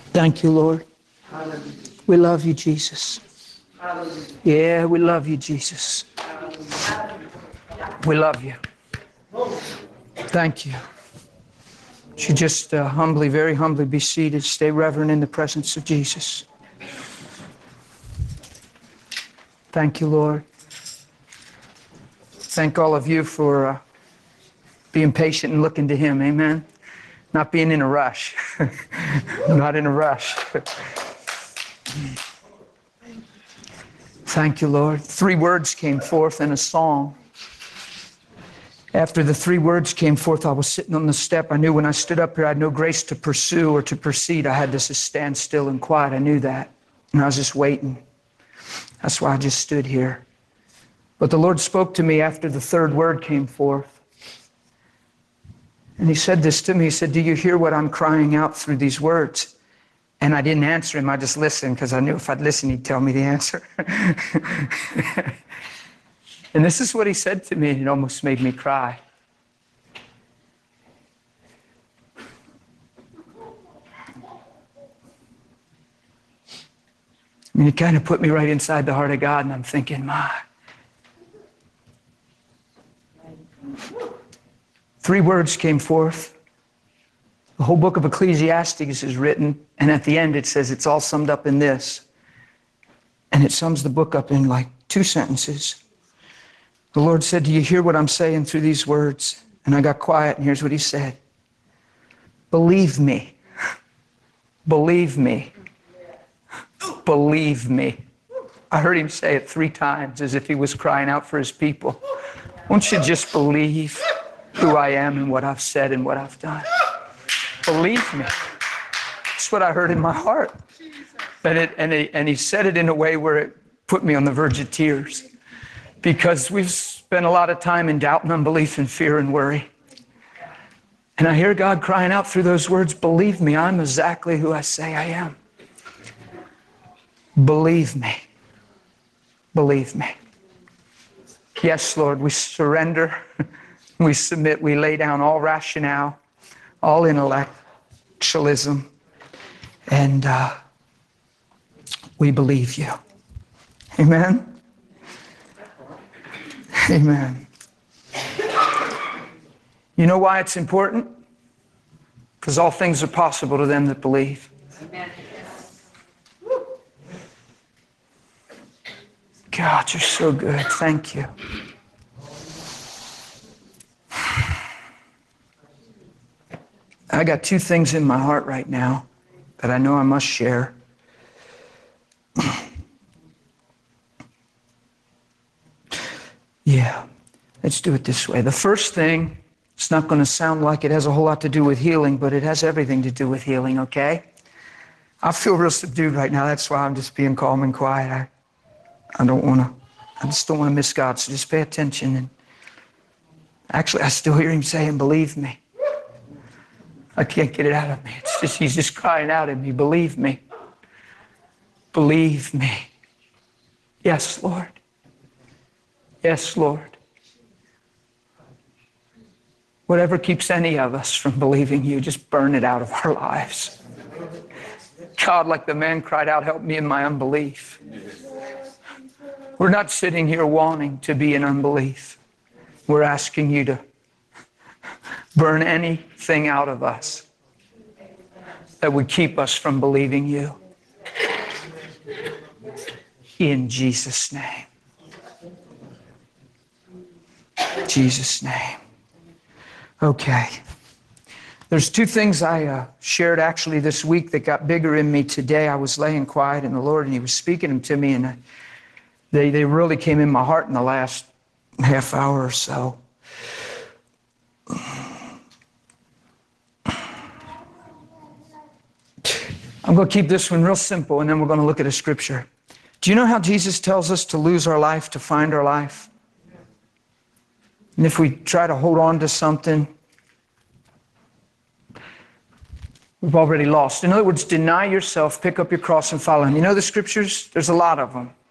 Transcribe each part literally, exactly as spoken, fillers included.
Thank you, Lord. We love you, Jesus. Yeah, we love you, Jesus. We love you. Thank you. Should just uh, humbly, very humbly be seated. Stay reverent in the presence of Jesus. Thank you, Lord. Thank all of you for uh, being patient and looking to Him. Amen. Not being in a rush. Not in a rush. Thank you, Lord. Three words came forth in a song. After the three words came forth, I was sitting on the step. I knew when I stood up here, I had no grace to pursue or to proceed. I had to just stand still and quiet. I knew that. And I was just waiting. That's why I just stood here. But the Lord spoke to me after the third word came forth. And He said this to me. He said, do you hear what I'm crying out through these words? And I didn't answer Him. I just listened because I knew if I'd listen, He'd tell me the answer. And this is what He said to me, and it almost made me cry. I mean, it kind of put me right inside the heart of God, and I'm thinking, my. Three words came forth. The whole book of Ecclesiastes is written, and at the end it says it's all summed up in this. And it sums the book up in like two sentences. The Lord said, do you hear what I'm saying through these words? And I got quiet, and here's what He said. Believe me. Believe me. Believe me. I heard Him say it three times as if He was crying out for His people. Won't you just believe who I am and what I've said and what I've done? Believe me. That's what I heard in my heart. And, it, and, he, and he said it in a way where it put me on the verge of tears. Because we've spent a lot of time in doubt and unbelief and fear and worry. And I hear God crying out through those words, believe me, I'm exactly who I say I am. Believe me. Believe me. Yes, Lord, we surrender. We submit. We lay down all rationale, all intellectualism, and uh, we believe you. Amen. Amen. You know why it's important? Because all things are possible to them that believe. Amen. God, you're so good. Thank you. I got two things in my heart right now that I know I must share. Yeah, let's do it this way. The first thing, it's not going to sound like it has a whole lot to do with healing, but it has everything to do with healing, okay? I feel real subdued right now. That's why I'm just being calm and quiet. I, I don't want to, I just don't want to miss God, so just pay attention. And actually, I still hear Him saying, believe me. I can't get it out of me. It's just, He's just crying out at me, believe me. Believe me. Yes, Lord. Yes, Lord. Whatever keeps any of us from believing you, just burn it out of our lives. God, like the man cried out, help me in my unbelief. We're not sitting here wanting to be in unbelief. We're asking you to burn anything out of us that would keep us from believing you. In Jesus' name. Jesus' name. Okay. There's two things I uh, shared actually this week that got bigger in me today. I was laying quiet in the Lord and He was speaking them to me, and I, they, they really came in my heart in the last half hour or so. I'm going to keep this one real simple, and then we're going to look at a scripture. Do you know how Jesus tells us to lose our life to find our life? And if we try to hold on to something, we've already lost. In other words, deny yourself, pick up your cross and follow Him. You know the scriptures? There's a lot of them.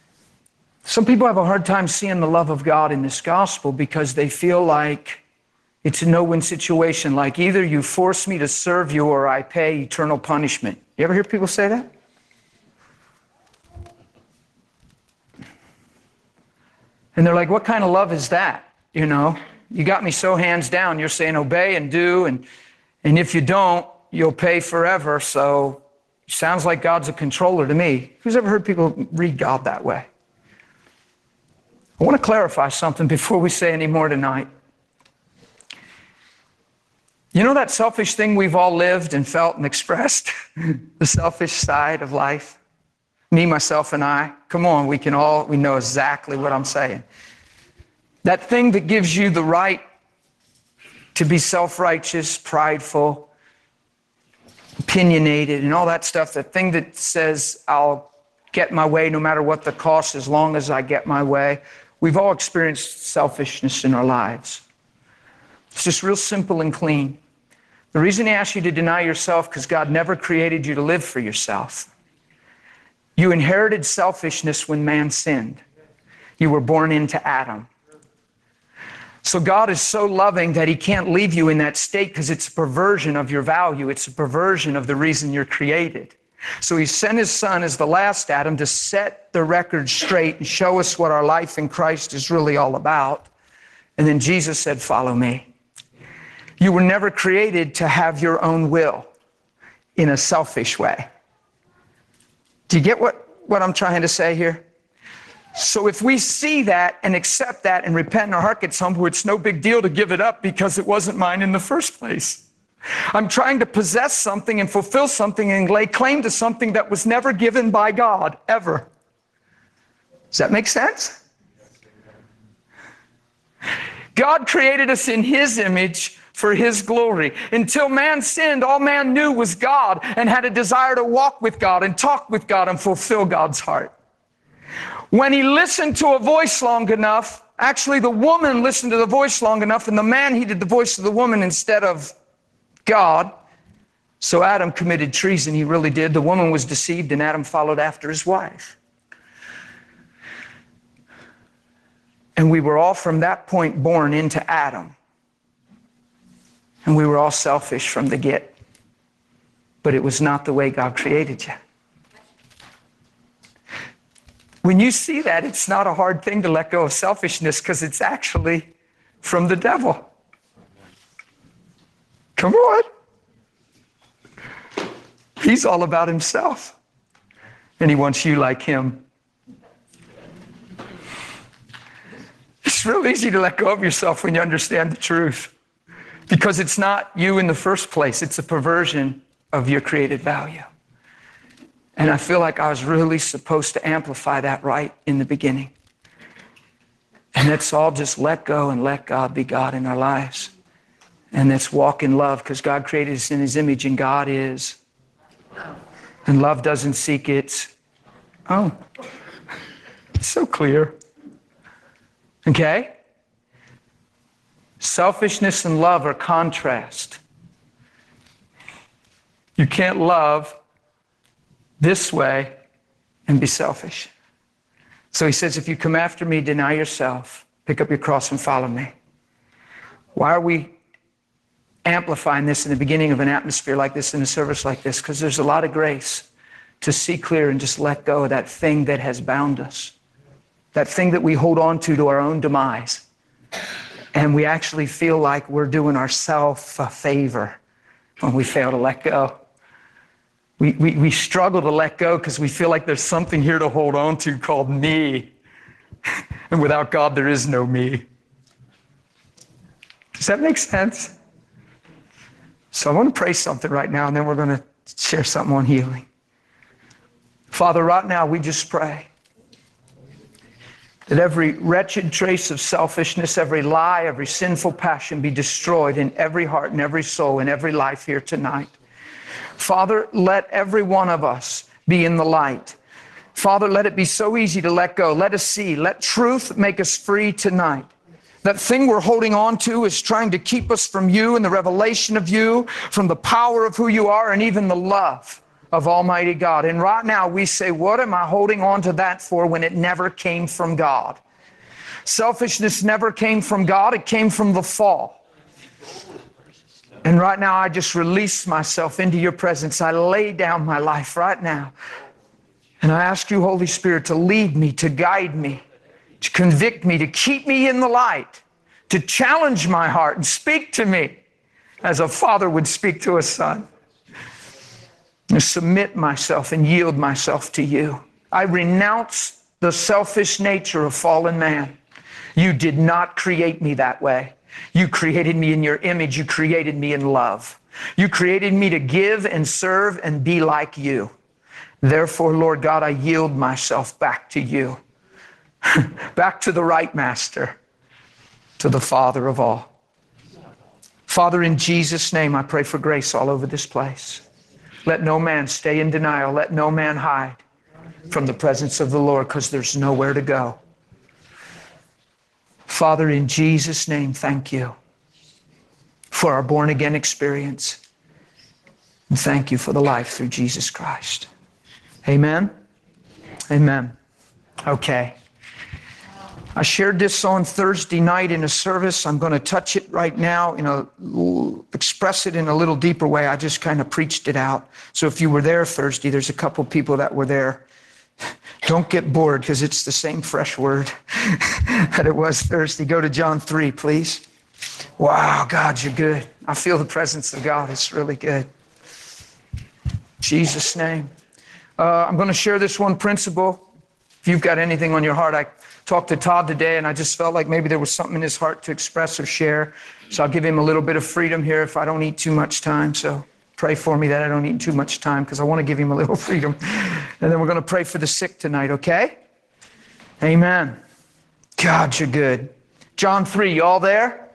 Some people have a hard time seeing the love of God in this gospel because they feel like It's a no-win situation, like either you force me to serve you or I pay eternal punishment. You ever hear people say that? And they're like, what kind of love is that? You know, you got me so hands down. You're saying obey and do, and, and if you don't, you'll pay forever. So sounds like God's a controller to me. Who's ever heard people read God that way? I want to clarify something before we say any more tonight. You know that selfish thing we've all lived and felt and expressed? The selfish side of life? Me, myself, and I. Come on, we can all, we know exactly what I'm saying. That thing that gives you the right to be self-righteous, prideful, opinionated, and all that stuff. That thing that says, I'll get my way no matter what the cost, as long as I get my way. We've all experienced selfishness in our lives. It's just real simple and clean. The reason he asks you to deny yourself, because God never created you to live for yourself. You inherited selfishness when man sinned. You were born into Adam. So God is so loving that he can't leave you in that state, because it's a perversion of your value. It's a perversion of the reason you're created. So he sent his son as the last Adam to set the record straight and show us what our life in Christ is really all about. And then Jesus said, follow me. You were never created to have your own will in a selfish way. Do you get what, what I'm trying to say here? So if we see that and accept that and repent and our heart gets humble, it's no big deal to give it up because it wasn't mine in the first place. I'm trying to possess something and fulfill something and lay claim to something that was never given by God, ever. Does that make sense? God created us in his image for his glory. Until man sinned, all man knew was God and had a desire to walk with God and talk with God and fulfill God's heart. When he listened to a voice long enough, actually the woman listened to the voice long enough and the man heeded the voice of the woman instead of God. So Adam committed treason, he really did. The woman was deceived and Adam followed after his wife. And we were all from that point born into Adam. And we were all selfish from the get. But it was not the way God created you. When you see that, it's not a hard thing to let go of selfishness because it's actually from the devil. Come on. He's all about himself. And he wants you like him. It's real easy to let go of yourself when you understand the truth. Because it's not you in the first place. It's a perversion of your created value. And I feel like I was really supposed to amplify that right in the beginning. And let's all just let go and let God be God in our lives. And let's walk in love because God created us in his image and God is. And love doesn't seek its own. It's so clear. Okay? Selfishness and love are contrast. You can't love this way and be selfish. So he says, if you come after me, deny yourself, pick up your cross and follow me. Why are we amplifying this in the beginning of an atmosphere like this, in a service like this? Because there's a lot of grace to see clear and just let go of that thing that has bound us. That thing that we hold on to to our own demise. And we actually feel like we're doing ourselves a favor when we fail to let go. We, we, we struggle to let go because we feel like there's something here to hold on to called me. And without God, there is no me. Does that make sense? So I want to pray something right now, and then we're going to share something on healing. Father, right now we just pray that every wretched trace of selfishness, every lie, every sinful passion be destroyed in every heart and every soul and every life here tonight. Father, let every one of us be in the light. Father, let it be so easy to let go. Let us see. Let truth make us free tonight. That thing we're holding on to is trying to keep us from you and the revelation of you, from the power of who you are, and even the love of Almighty God. And right now we say, what am I holding on to that for when it never came from God? Selfishness never came from God. It came from the fall. And right now, I just release myself into your presence. I lay down my life right now. And I ask you, Holy Spirit, to lead me, to guide me, to convict me, to keep me in the light, to challenge my heart and speak to me as a father would speak to a son. And submit myself and yield myself to you. I renounce the selfish nature of fallen man. You did not create me that way. You created me in your image. You created me in love. You created me to give and serve and be like you. Therefore, Lord God, I yield myself back to you, back to the right master, to the Father of all. Father, in Jesus' name, I pray for grace all over this place. Let no man stay in denial. Let no man hide from the presence of the Lord, because there's nowhere to go. Father, in Jesus' name, thank you for our born-again experience. And thank you for the life through Jesus Christ. Amen? Amen. Okay. I shared this on Thursday night in a service. I'm going to touch it right now, you know, express it in a little deeper way. I just kind of preached it out. So if you were there Thursday, there's a couple people that were there. Don't get bored, because it's the same fresh word that it was Thursday. Go to John three, please. Wow, God, you're good. I feel the presence of God. It's really good. Jesus' name. Uh, I'm going to share this one principle. If you've got anything on your heart, I talked to Todd today, and I just felt like maybe there was something in his heart to express or share. So I'll give him a little bit of freedom here if I don't eat too much time. So pray for me that I don't eat too much time, because I want to give him a little freedom. And then we're going to pray for the sick tonight, okay? Amen. God, you're good. John three, you all there?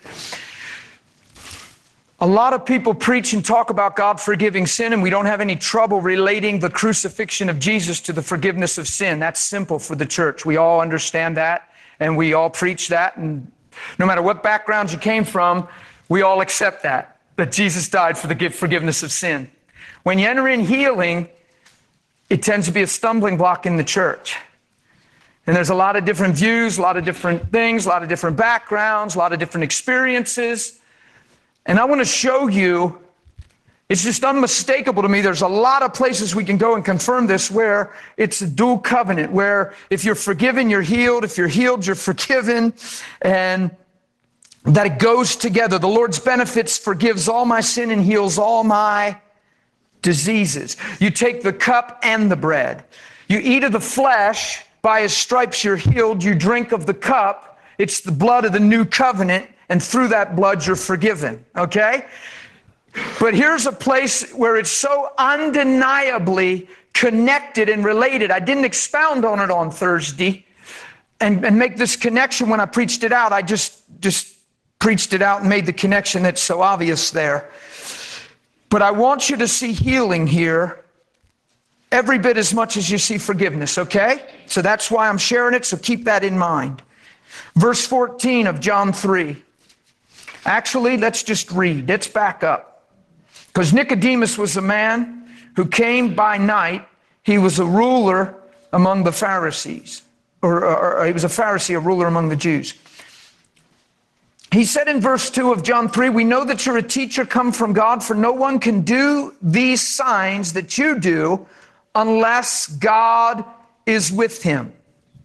A lot of people preach and talk about God forgiving sin, and we don't have any trouble relating the crucifixion of Jesus to the forgiveness of sin. That's simple for the church. We all understand that, and we all preach that. And no matter what background you came from, we all accept that, that Jesus died for the forgiveness of sin. When you enter in healing, it tends to be a stumbling block in the church. And there's a lot of different views, a lot of different things, a lot of different backgrounds, a lot of different experiences. And I want to show you, it's just unmistakable to me. There's a lot of places we can go and confirm this where it's a dual covenant, where if you're forgiven, you're healed. If you're healed, you're forgiven. And that it goes together. The Lord's benefits forgives all my sin and heals all my diseases. You take the cup and the bread. You eat of the flesh, by his stripes you're healed. You drink of the cup. It's the blood of the new covenant. And through that blood, you're forgiven, okay? But here's a place where it's so undeniably connected and related. I didn't expound on it on Thursday and, and make this connection when I preached it out. I just, just preached it out and made the connection that's so obvious there. But I want you to see healing here every bit as much as you see forgiveness, okay? So that's why I'm sharing it, so keep that in mind. Verse fourteen of John three. Actually, let's just read. Let's back up. Because Nicodemus was a man who came by night. He was a ruler among the Pharisees. Or, or, or he was a Pharisee, a ruler among the Jews. He said in verse two of John three, we know that you're a teacher come from God, for no one can do these signs that you do unless God is with him.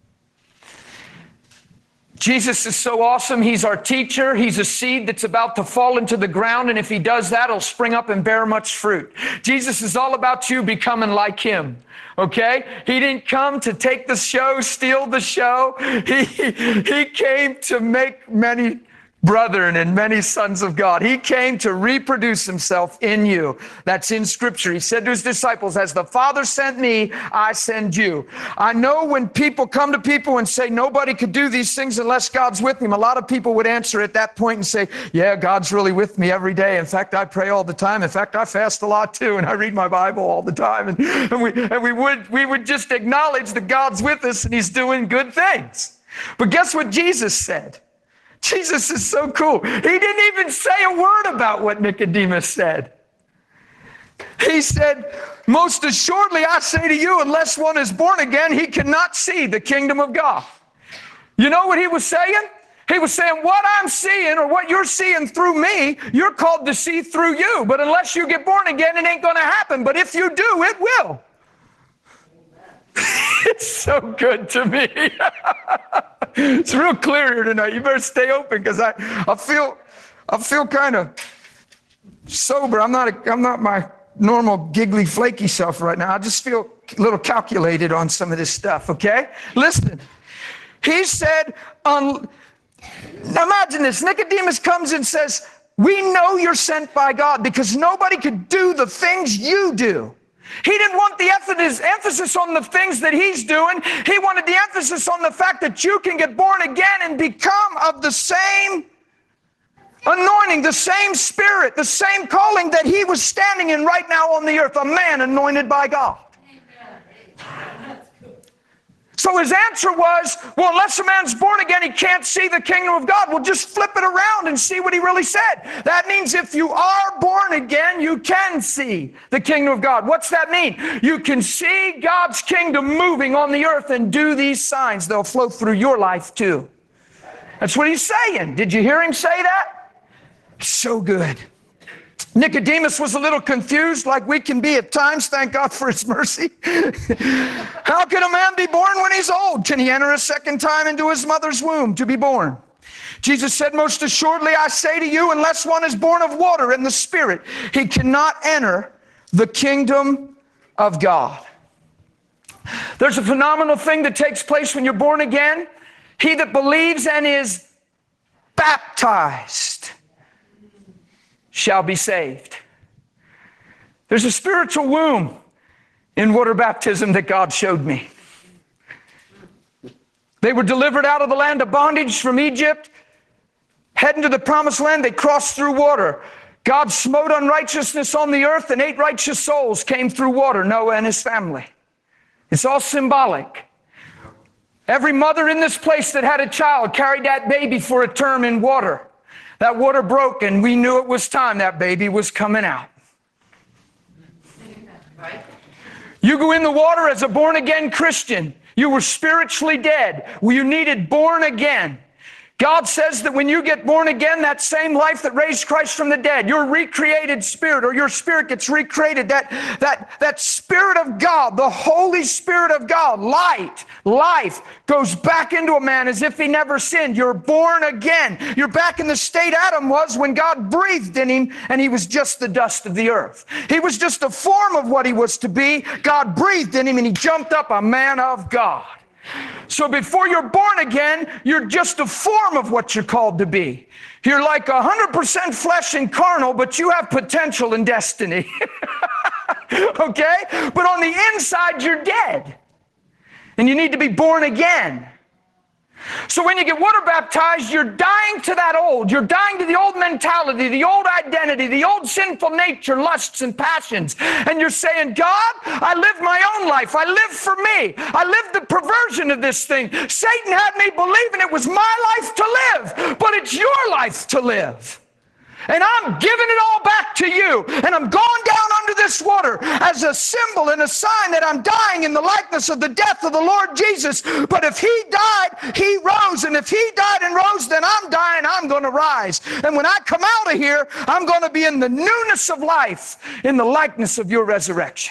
Jesus is so awesome. He's our teacher. He's a seed that's about to fall into the ground. And if he does that, it'll spring up and bear much fruit. Jesus is all about you becoming like him. Okay? He didn't come to take the show, steal the show. He, he came to make many brethren and many sons of God. He came to reproduce himself in you. That's in Scripture. He said to his disciples, as the Father sent me, I send you. I know when people come to people and say nobody could do these things unless God's with him, a lot of people would answer at that point and say, yeah, God's really with me every day. In fact, I pray all the time. In fact, I fast a lot too, and I read my Bible all the time. And, and, we, and we, would, we would just acknowledge that God's with us and he's doing good things. But guess what Jesus said? Jesus is so cool. He didn't even say a word about what Nicodemus said. He said, most assuredly I say to you, unless one is born again, he cannot see the kingdom of God. You know what he was saying? He was saying, what I'm seeing or what you're seeing through me, you're called to see through you. But unless you get born again, it ain't going to happen. But if you do, it will. It's so good to me. It's real clear here tonight. You better stay open because I, I feel, I feel kind of sober. I'm not, a, I'm not my normal giggly, flaky self right now. I just feel a little calculated on some of this stuff. Okay, listen. He said, um, now imagine this. Nicodemus comes and says, we know you're sent by God because nobody could do the things you do. He didn't want the emphasis on the things that he's doing. He wanted the emphasis on the fact that you can get born again and become of the same anointing, the same spirit, the same calling that he was standing in right now on the earth, a man anointed by God. So his answer was, well, unless a man's born again, he can't see the kingdom of God. Well, just flip it around and see what he really said. That means if you are born again, you can see the kingdom of God. What's that mean? You can see God's kingdom moving on the earth and do these signs. They'll flow through your life too. That's what he's saying. Did you hear him say that? So good. Nicodemus was a little confused, like we can be at times. Thank God for his mercy. How can a man be born when he's old? Can he enter a second time into his mother's womb to be born? Jesus said, most assuredly, I say to you, unless one is born of water and the Spirit, he cannot enter the kingdom of God. There's a phenomenal thing that takes place when you're born again. He that believes and is baptized shall be saved. There's a spiritual womb in water baptism that God showed me. They were delivered out of the land of bondage from Egypt, heading to the promised land. They crossed through water. God smote unrighteousness on the earth, and eight righteous souls came through water, Noah and his family. It's all symbolic. Every mother in this place that had a child carried that baby for a term in water. That water broke, and we knew it was time. That baby was coming out. You go in the water as a born-again Christian. You were spiritually dead. You needed born again. God says that when you get born again, that same life that raised Christ from the dead, your recreated spirit, or your spirit gets recreated, that, that, that Spirit of God, the Holy Spirit of God, light, life, goes back into a man as if he never sinned. You're born again. You're back in the state Adam was when God breathed in him and he was just the dust of the earth. He was just a form of what he was to be. God breathed in him and he jumped up a man of God. So before you're born again, you're just a form of what you're called to be. You're like one hundred percent flesh and carnal, but you have potential and destiny. Okay? But on the inside, you're dead. And you need to be born again. So when you get water baptized, you're dying to that old. You're dying to the old mentality, the old identity, the old sinful nature, lusts and passions. And you're saying, God, I live my own life. I live for me. I live the perversion of this thing. Satan had me believing it was my life to live, but it's your life to live. And I'm giving it all back to you. And I'm going down under this water as a symbol and a sign that I'm dying in the likeness of the death of the Lord Jesus. But if he died, he rose. And if he died and rose, then I'm dying, I'm going to rise. And when I come out of here, I'm going to be in the newness of life, in the likeness of your resurrection.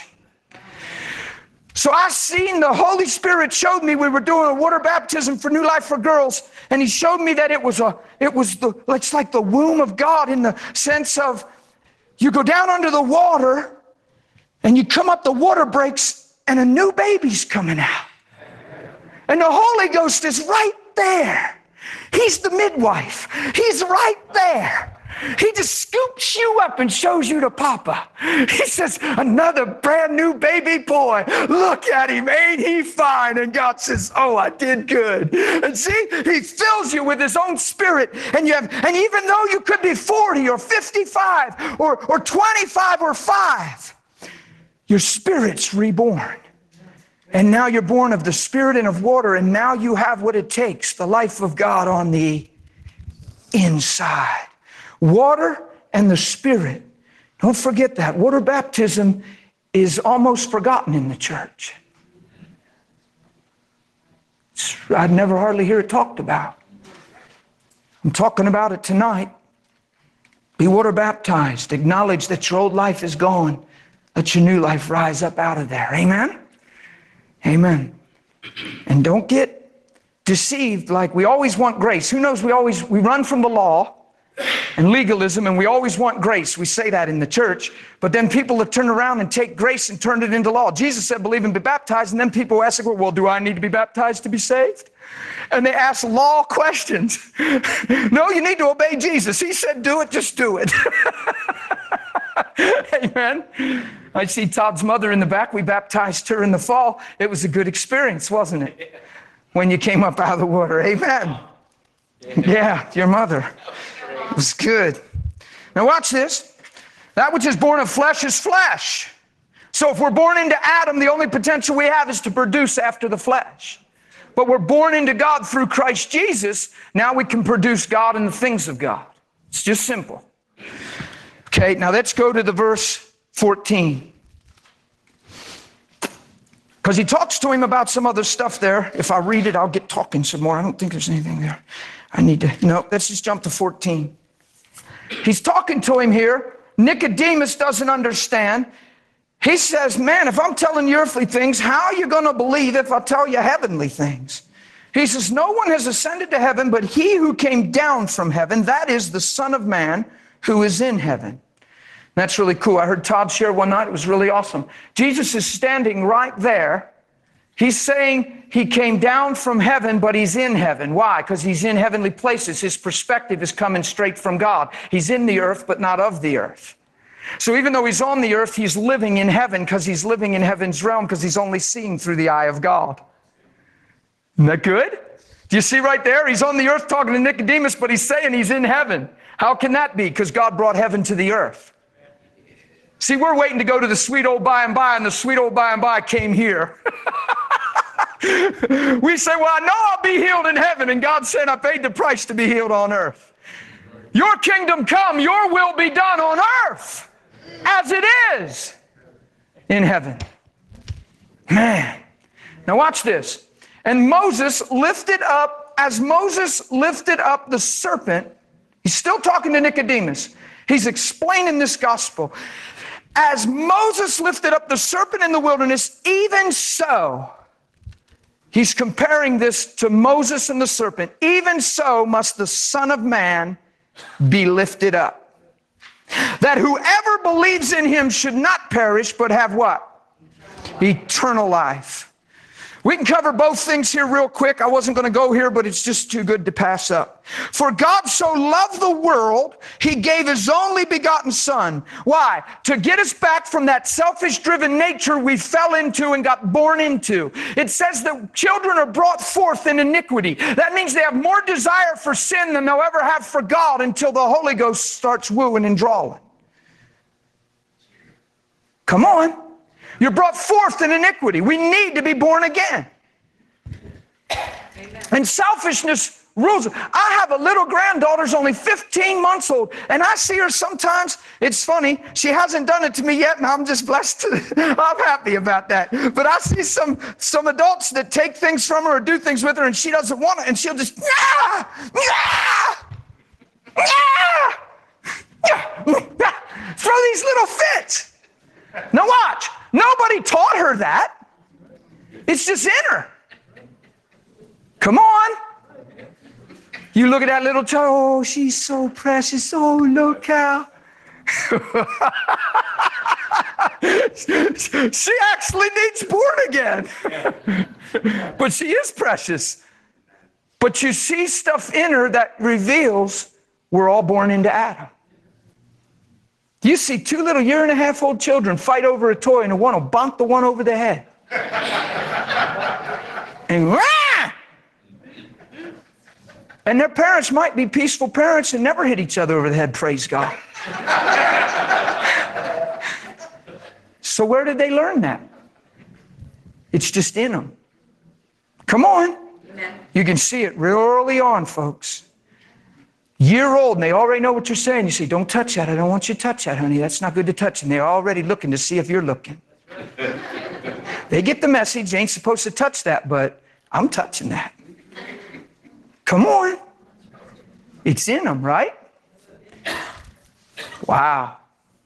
So I seen the Holy Spirit showed me, we were doing a water baptism for New Life for Girls, and he showed me that it was a, it was the, it's like the womb of God in the sense of you go down under the water and you come up, the water breaks and a new baby's coming out. And the Holy Ghost is right there. He's the midwife. He's right there. He just scoops you up and shows you to Papa. He says, another brand new baby boy. Look at him. Ain't he fine? And God says, oh, I did good. And see, he fills you with his own spirit. And you have, and even though you could be forty or fifty-five or, or twenty-five or five, your spirit's reborn. And now you're born of the Spirit and of water. And now you have what it takes, the life of God on the inside. Water and the Spirit. Don't forget that. Water baptism is almost forgotten in the church. I'd never hardly hear it talked about. I'm talking about it tonight. Be water baptized. Acknowledge that your old life is gone. Let your new life rise up out of there. Amen? Amen. And don't get deceived like we always want grace. Who knows we always, we run from the law and legalism, and we always want grace. We say that in the church, but then people have turned around and take grace and turned it into law. Jesus said, believe and be baptized, and then people ask, well, do I need to be baptized to be saved? And they ask law questions. No, you need to obey Jesus. He said, do it, just do it. Amen. I see Todd's mother in the back. We baptized her in the fall. It was a good experience, wasn't it? When you came up out of the water. Amen. Yeah, your mother. It was good. Now watch this. That which is born of flesh is flesh. So if we're born into Adam, the only potential we have is to produce after the flesh. But we're born into God through Christ Jesus. Now we can produce God and the things of God. It's just simple. Okay, now let's go to the verse fourteen. Because he talks to him about some other stuff there. If I read it, I'll get talking some more. I don't think there's anything there. I need to, no, let's just jump to fourteen. He's talking to him here. Nicodemus doesn't understand. He says, man, if I'm telling you earthly things, how are you going to believe if I tell you heavenly things? He says, no one has ascended to heaven, but he who came down from heaven, that is the Son of Man who is in heaven. That's really cool. I heard Todd share one night. It was really awesome. Jesus is standing right there. He's saying he came down from heaven, but he's in heaven. Why? Because he's in heavenly places. His perspective is coming straight from God. He's in the earth, but not of the earth. So even though he's on the earth, he's living in heaven because he's living in heaven's realm because he's only seeing through the eye of God. Isn't that good? Do you see right there? He's on the earth talking to Nicodemus, but he's saying he's in heaven. How can that be? Because God brought heaven to the earth. See, we're waiting to go to the sweet old by and by, and the sweet old by and by came here. We say, well, I know I'll be healed in heaven, and God said I paid the price to be healed on earth. Your kingdom come, your will be done on earth as it is in heaven. Man. Now watch this. And Moses lifted up, as Moses lifted up the serpent, he's still talking to Nicodemus. He's explaining this gospel. As Moses lifted up the serpent in the wilderness, even so, he's comparing this to Moses and the serpent, even so must the Son of Man be lifted up, that whoever believes in him should not perish, but have what? Eternal life. We can cover both things here real quick. I wasn't going to go here, but it's just too good to pass up. For God so loved the world, he gave his only begotten Son. Why? To get us back from that selfish-driven nature we fell into and got born into. It says that children are brought forth in iniquity. That means they have more desire for sin than they'll ever have for God until the Holy Ghost starts wooing and drawing. Come on. You're brought forth in iniquity. We need to be born again. Amen. And selfishness rules. I have a little granddaughter who's only fifteen months old, and I see her sometimes. It's funny. She hasn't done it to me yet, and I'm just blessed. To, I'm happy about that. But I see some, some adults that take things from her or do things with her, and she doesn't want it, and she'll just, nah, nah, nah, nah, throw these little fits. Now watch. Nobody taught her that. It's just in her. Come on. You look at that little child. Oh, she's so precious. Oh, look how. She actually needs born again. But she is precious. But you see stuff in her that reveals we're all born into Adam. You see two little year and a half old children fight over a toy, and the one will bonk the one over the head. And rah! And their parents might be peaceful parents and never hit each other over the head, praise God. So where did they learn that? It's just in them. Come on. Amen. You can see it real early on, folks. Year old, and they already know what you're saying. You say, don't touch that. I don't want you to touch that, honey. That's not good to touch. And they're already looking to see if you're looking. They get the message. They ain't supposed to touch that, but I'm touching that. Come on. It's in them, right? Wow.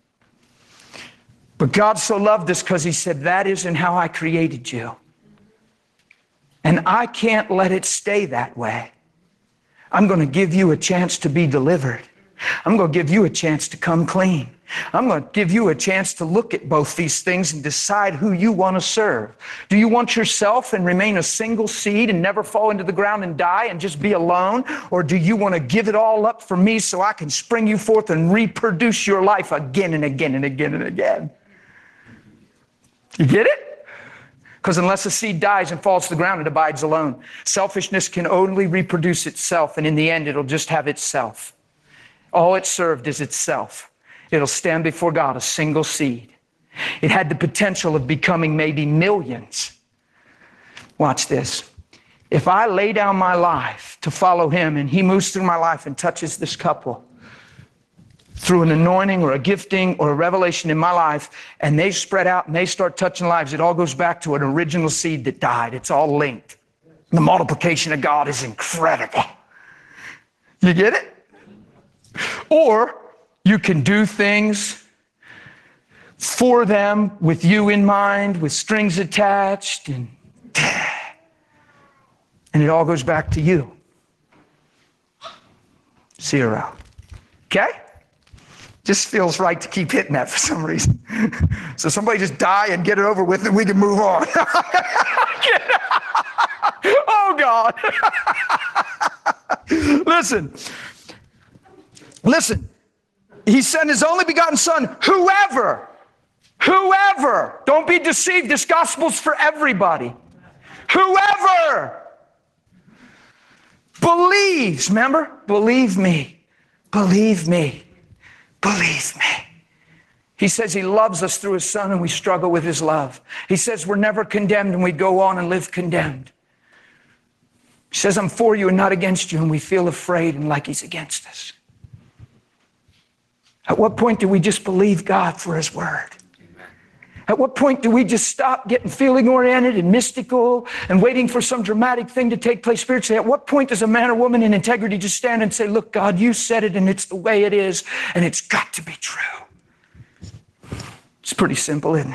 But God so loved us because he said, that isn't how I created you. And I can't let it stay that way. I'm going to give you a chance to be delivered. I'm going to give you a chance to come clean. I'm going to give you a chance to look at both these things and decide who you want to serve. Do you want yourself and remain a single seed and never fall into the ground and die and just be alone? Or do you want to give it all up for me so I can spring you forth and reproduce your life again and again and again and again? You get it? Because unless a seed dies and falls to the ground, it abides alone. Selfishness can only reproduce itself, and in the end, it'll just have itself. All it served is itself. It'll stand before God, a single seed. It had the potential of becoming maybe millions. Watch this. If I lay down my life to follow him and he moves through my life and touches this couple through an anointing or a gifting or a revelation in my life, and they spread out and they start touching lives, it all goes back to an original seed that died. It's all linked. The multiplication of God is incredible. You get it? Or you can do things for them with you in mind, with strings attached, and, and it all goes back to you. Zero. Okay? Just feels right to keep hitting that for some reason. So somebody just die and get it over with and we can move on. Oh, God. Listen. Listen. He sent his only begotten son, whoever, whoever, don't be deceived, this gospel's for everybody. Whoever believes, remember? Believe me, believe me, believe me. He says he loves us through his son and we struggle with his love. He says we're never condemned and we go on and live condemned. He says I'm for you and not against you, and we feel afraid and like he's against us. At what point do we just believe God for his word? Amen. At what point do we just stop getting feeling oriented and mystical and waiting for some dramatic thing to take place spiritually? At what point does a man or woman in integrity just stand and say, look, God, you said it and it's the way it is and it's got to be true? It's pretty simple, isn't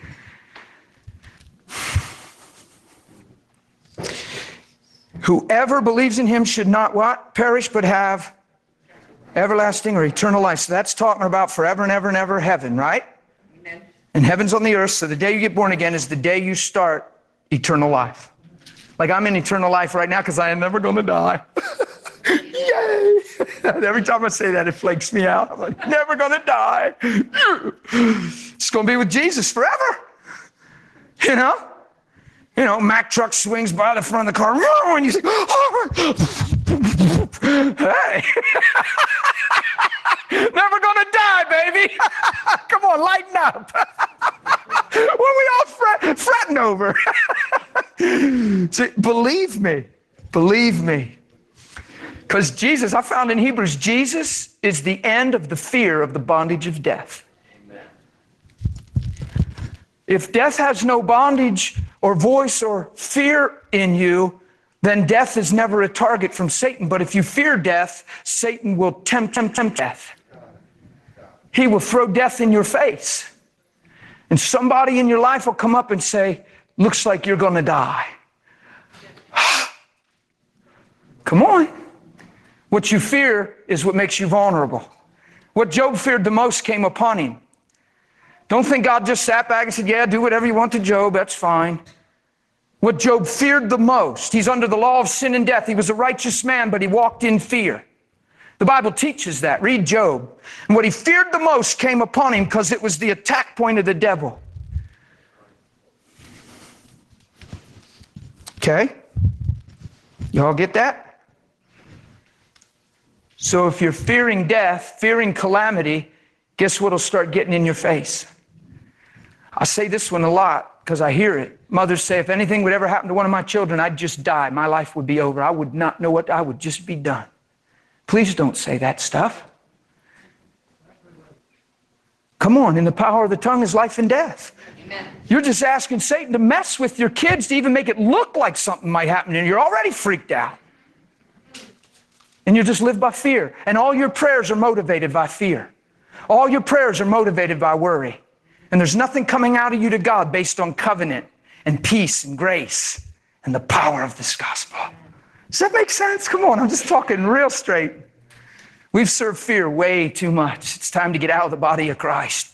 it? Whoever believes in him should not what? Perish, but have everlasting or eternal life. So that's talking about forever and ever and ever heaven, right? Amen. And heaven's on the earth. So the day you get born again is the day you start eternal life. Like I'm in eternal life right now because I am never going to die. Yay! Every time I say that, it flakes me out. I'm like, never going to die. It's going to be with Jesus forever. You know? You know, Mack truck swings by the front of the car, and you say, oh, hey. Never gonna die, baby. Come on, lighten up. What are we all fret, fretting over? See, believe me, believe me. Because Jesus, I found in Hebrews, Jesus is the end of the fear of the bondage of death. Amen. If death has no bondage or voice or fear in you, then death is never a target from Satan. But if you fear death, Satan will tempt, tempt, tempt death. He will throw death in your face. And somebody in your life will come up and say, looks like you're going to die. Come on. What you fear is what makes you vulnerable. What Job feared the most came upon him. Don't think God just sat back and said, yeah, do whatever you want to Job, that's fine. What Job feared the most, he's under the law of sin and death. He was a righteous man, but he walked in fear. The Bible teaches that. Read Job. And what he feared the most came upon him because it was the attack point of the devil. Okay? Y'all get that? So if you're fearing death, fearing calamity, guess what'll start getting in your face? I say this one a lot because I hear it. Mothers say, if anything would ever happen to one of my children, I'd just die. My life would be over. I would not know what, I would just be done. Please don't say that stuff. Come on, in the power of the tongue is life and death. Amen. You're just asking Satan to mess with your kids to even make it look like something might happen, and you're already freaked out. And you just live by fear. And all your prayers are motivated by fear. All your prayers are motivated by worry. And there's nothing coming out of you to God based on covenant and peace and grace and the power of this gospel. Does that make sense? Come on, I'm just talking real straight. We've served fear way too much. It's time to get out of the body of Christ.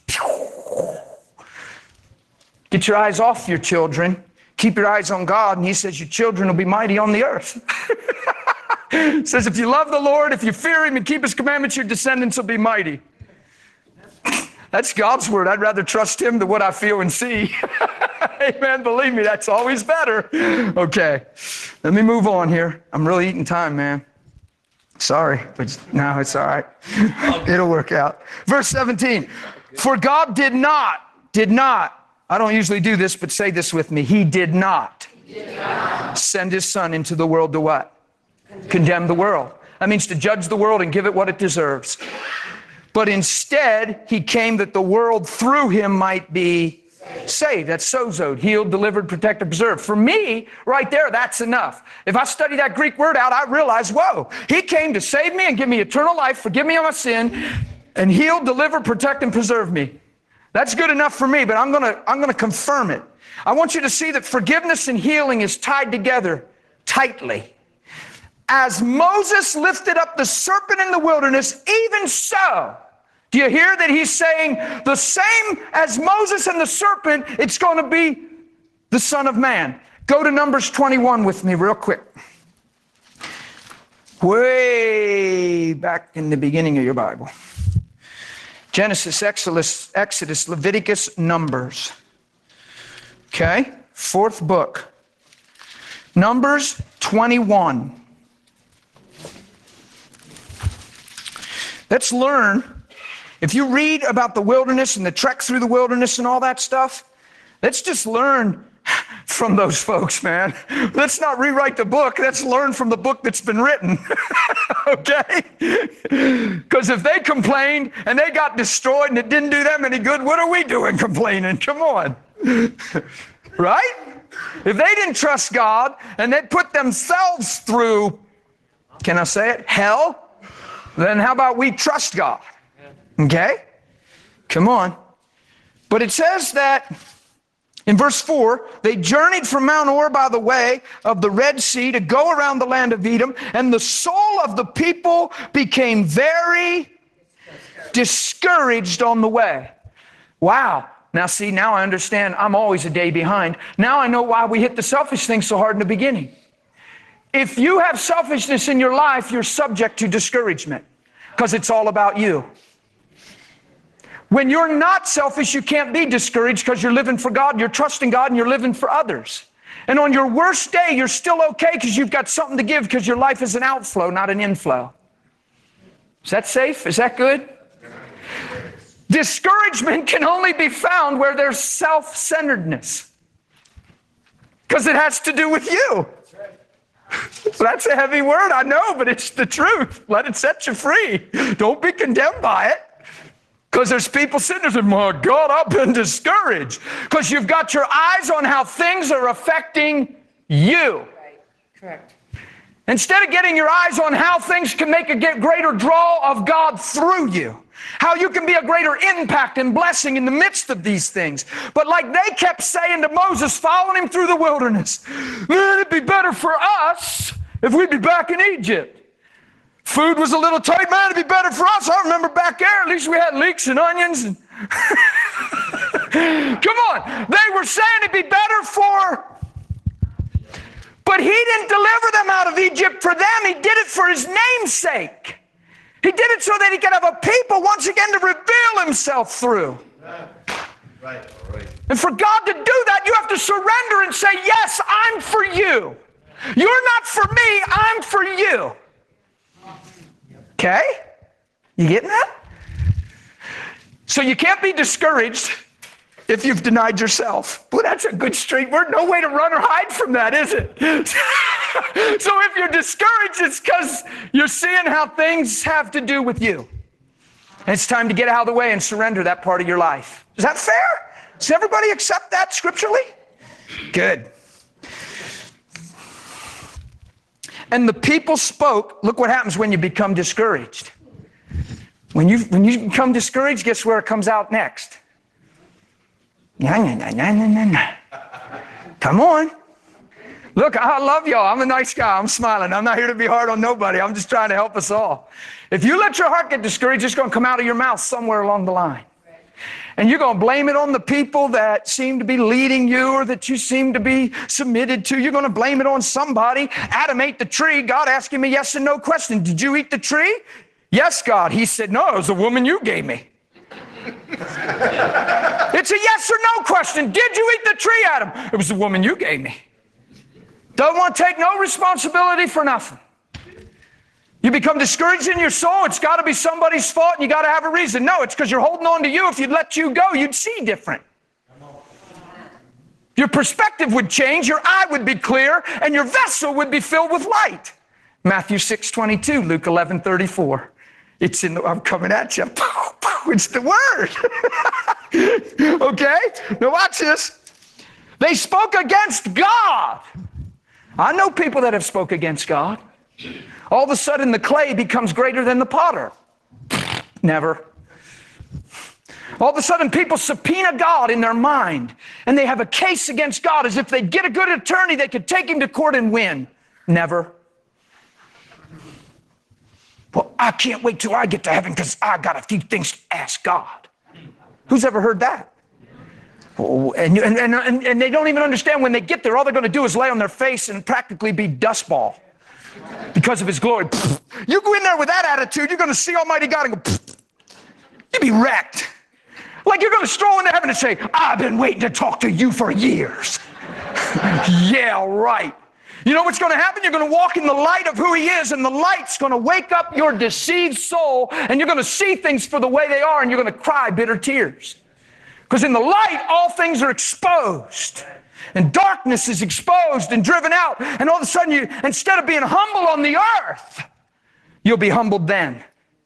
Get your eyes off your children. Keep your eyes on God. And he says your children will be mighty on the earth. It says if you love the Lord, if you fear him and keep his commandments, your descendants will be mighty. That's God's word. I'd rather trust him than what I feel and see. Amen. Believe me, that's always better. Okay, let me move on here. I'm really eating time, man. Sorry, but no, it's all right. It'll work out. Verse seventeen, for God did not, did not, I don't usually do this, but say this with me. He did not, he did not. Send his son into the world to what? Condemn. Condemn the world. That means to judge the world and give it what it deserves. But instead, he came that the world through him might be saved. saved. That's sozoed, healed, delivered, protected, preserved. For me, right there, that's enough. If I study that Greek word out, I realize, whoa, he came to save me and give me eternal life, forgive me of my sin, and heal, deliver, protect, and preserve me. That's good enough for me, but I'm gonna, I'm gonna confirm it. I want you to see that forgiveness and healing is tied together tightly. As Moses lifted up the serpent in the wilderness, even so, do you hear that he's saying the same as Moses and the serpent, it's going to be the Son of Man. Go to Numbers twenty-one with me real quick. Way back in the beginning of your Bible. Genesis, Exodus, Exodus, Leviticus, Numbers. Okay, fourth book. Numbers twenty-one. Let's learn. If you read about the wilderness and the trek through the wilderness and all that stuff, let's just learn from those folks, man. Let's not rewrite the book. Let's learn from the book that's been written. Okay? Because if they complained and they got destroyed and it didn't do them any good, what are we doing complaining? Come on. Right? If they didn't trust God and they put themselves through, can I say it, hell, then how about we trust God? Okay? Come on. But it says that in verse four, they journeyed from Mount Or by the way of the Red Sea to go around the land of Edom, and the soul of the people became very discouraged on the way. Wow. Now see, now I understand I'm always a day behind. Now I know why we hit the selfish thing so hard in the beginning. If you have selfishness in your life, you're subject to discouragement because it's all about you. When you're not selfish, you can't be discouraged because you're living for God, you're trusting God, and you're living for others. And on your worst day, you're still okay because you've got something to give because your life is an outflow, not an inflow. Is that safe? Is that good? Discouragement can only be found where there's self-centeredness because it has to do with you. That's a heavy word, I know, but it's the truth. Let it set you free. Don't be condemned by it. Because there's people sitting there saying, my God, I've been discouraged. Because you've got your eyes on how things are affecting you. Right. Correct. Instead of getting your eyes on how things can make a greater draw of God through you. How you can be a greater impact and blessing in the midst of these things. But like they kept saying to Moses, following him through the wilderness, man, it'd be better for us if we'd be back in Egypt. Food was a little tight, man, it'd be better for us. I remember back there, at least we had leeks and onions. And come on, they were saying it'd be better for, but he didn't deliver them out of Egypt for them. He did it for his name's sake. He did it so that he could have a people once again to reveal himself through. Right, right. And for God to do that, you have to surrender and say, yes, I'm for you. You're not for me, I'm for you. Okay? You getting that? So you can't be discouraged if you've denied yourself. Well, that's a good straight word. No way to run or hide from that, is it? So if you're discouraged, it's because you're seeing how things have to do with you. And it's time to get out of the way and surrender that part of your life. Is that fair? Does everybody accept that scripturally? Good. And the people spoke. Look what happens when you become discouraged. When you, when you become discouraged, guess where it comes out next? Nah, nah, nah, nah, nah, nah. Come on. Look, I love y'all. I'm a nice guy. I'm smiling. I'm not here to be hard on nobody. I'm just trying to help us all. If you let your heart get discouraged, it's going to come out of your mouth somewhere along the line. And you're going to blame it on the people that seem to be leading you or that you seem to be submitted to. You're going to blame it on somebody. Adam ate the tree. God asked him a yes and no question. Did you eat the tree? Yes, God. He said, no, it was the woman you gave me. It's a yes or no question. Did you eat the tree, Adam? It was the woman you gave me. Don't want to take no responsibility for nothing. You become discouraged in your soul, it's got to be somebody's fault and you got to have a reason. No, it's because you're holding on to you. If you'd let you go, you'd see different. Your perspective would change, your eye would be clear, and your vessel would be filled with light. Matthew six twenty-two, Luke eleven thirty-four. It's in the, I'm coming at you. It's the word. Okay? Now watch this. They spoke against God. I know people that have spoke against God. All of a sudden the clay becomes greater than the potter. Never. All of a sudden people subpoena God in their mind and they have a case against God as if they'd get a good attorney, they could take him to court and win. Never. Well, I can't wait till I get to heaven because I got a few things to ask God. Who's ever heard that? Oh, and, and, and, and they don't even understand when they get there, all they're going to do is lay on their face and practically be dustball because of his glory. You go in there with that attitude, you're going to see Almighty God and go, you'd be wrecked. Like you're going to stroll into heaven and say, I've been waiting to talk to you for years. Yeah, right. You know what's going to happen? You're going to walk in the light of who he is, and the light's going to wake up your deceived soul, and you're going to see things for the way they are, and you're going to cry bitter tears. Because in the light, all things are exposed. And darkness is exposed and driven out. And all of a sudden, you, instead of being humble on the earth, you'll be humbled then.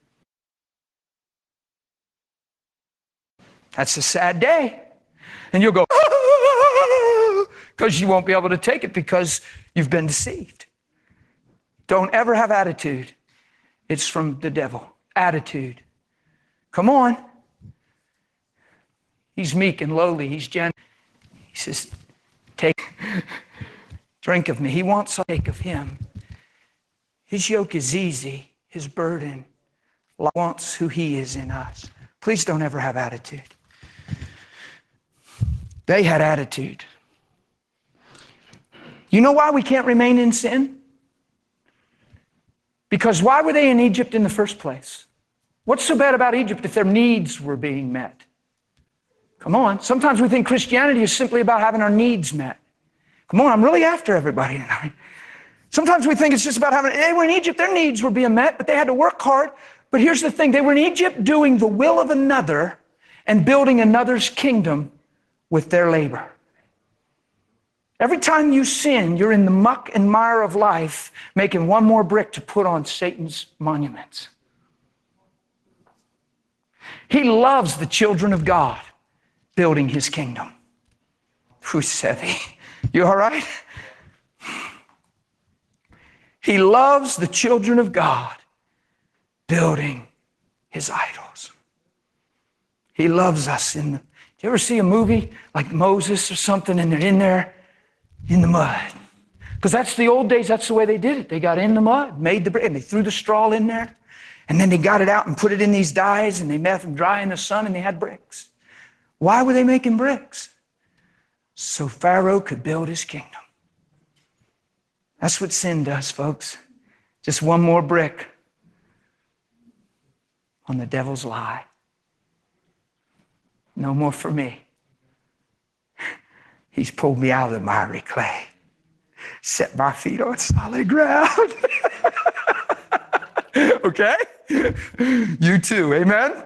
That's a sad day. And you'll go, because you won't be able to take it because you've been deceived. Don't ever have attitude. It's from the devil. Attitude. Come on. He's meek and lowly. He's gentle. He says, take, drink of me. He wants to take of him. His yoke is easy. His burden wants who he is in us. Please don't ever have attitude. They had attitude. You know why we can't remain in sin? Because why were they in Egypt in the first place? What's so bad about Egypt if their needs were being met? Come on. Sometimes we think Christianity is simply about having our needs met. Come on, I'm really after everybody tonight. Sometimes we think it's just about having, they were in Egypt, their needs were being met, but they had to work hard. But here's the thing, they were in Egypt doing the will of another and building another's kingdom with their labor. Every time you sin, you're in the muck and mire of life, making one more brick to put on Satan's monuments. He loves the children of God building his kingdom. Fusevi, you all right? He loves the children of God building his idols. He loves us. In the, do you ever see a movie like Moses or something and they're in there in the mud? Because that's the old days, that's the way they did it. They got in the mud, made the brick, and they threw the straw in there, and then they got it out and put it in these dyes, and they made them dry in the sun, and they had bricks. Why were they making bricks? So Pharaoh could build his kingdom. That's what sin does, folks. Just one more brick on the devil's lie. No more for me. He's pulled me out of the miry clay, set my feet on solid ground. Okay? You too, amen?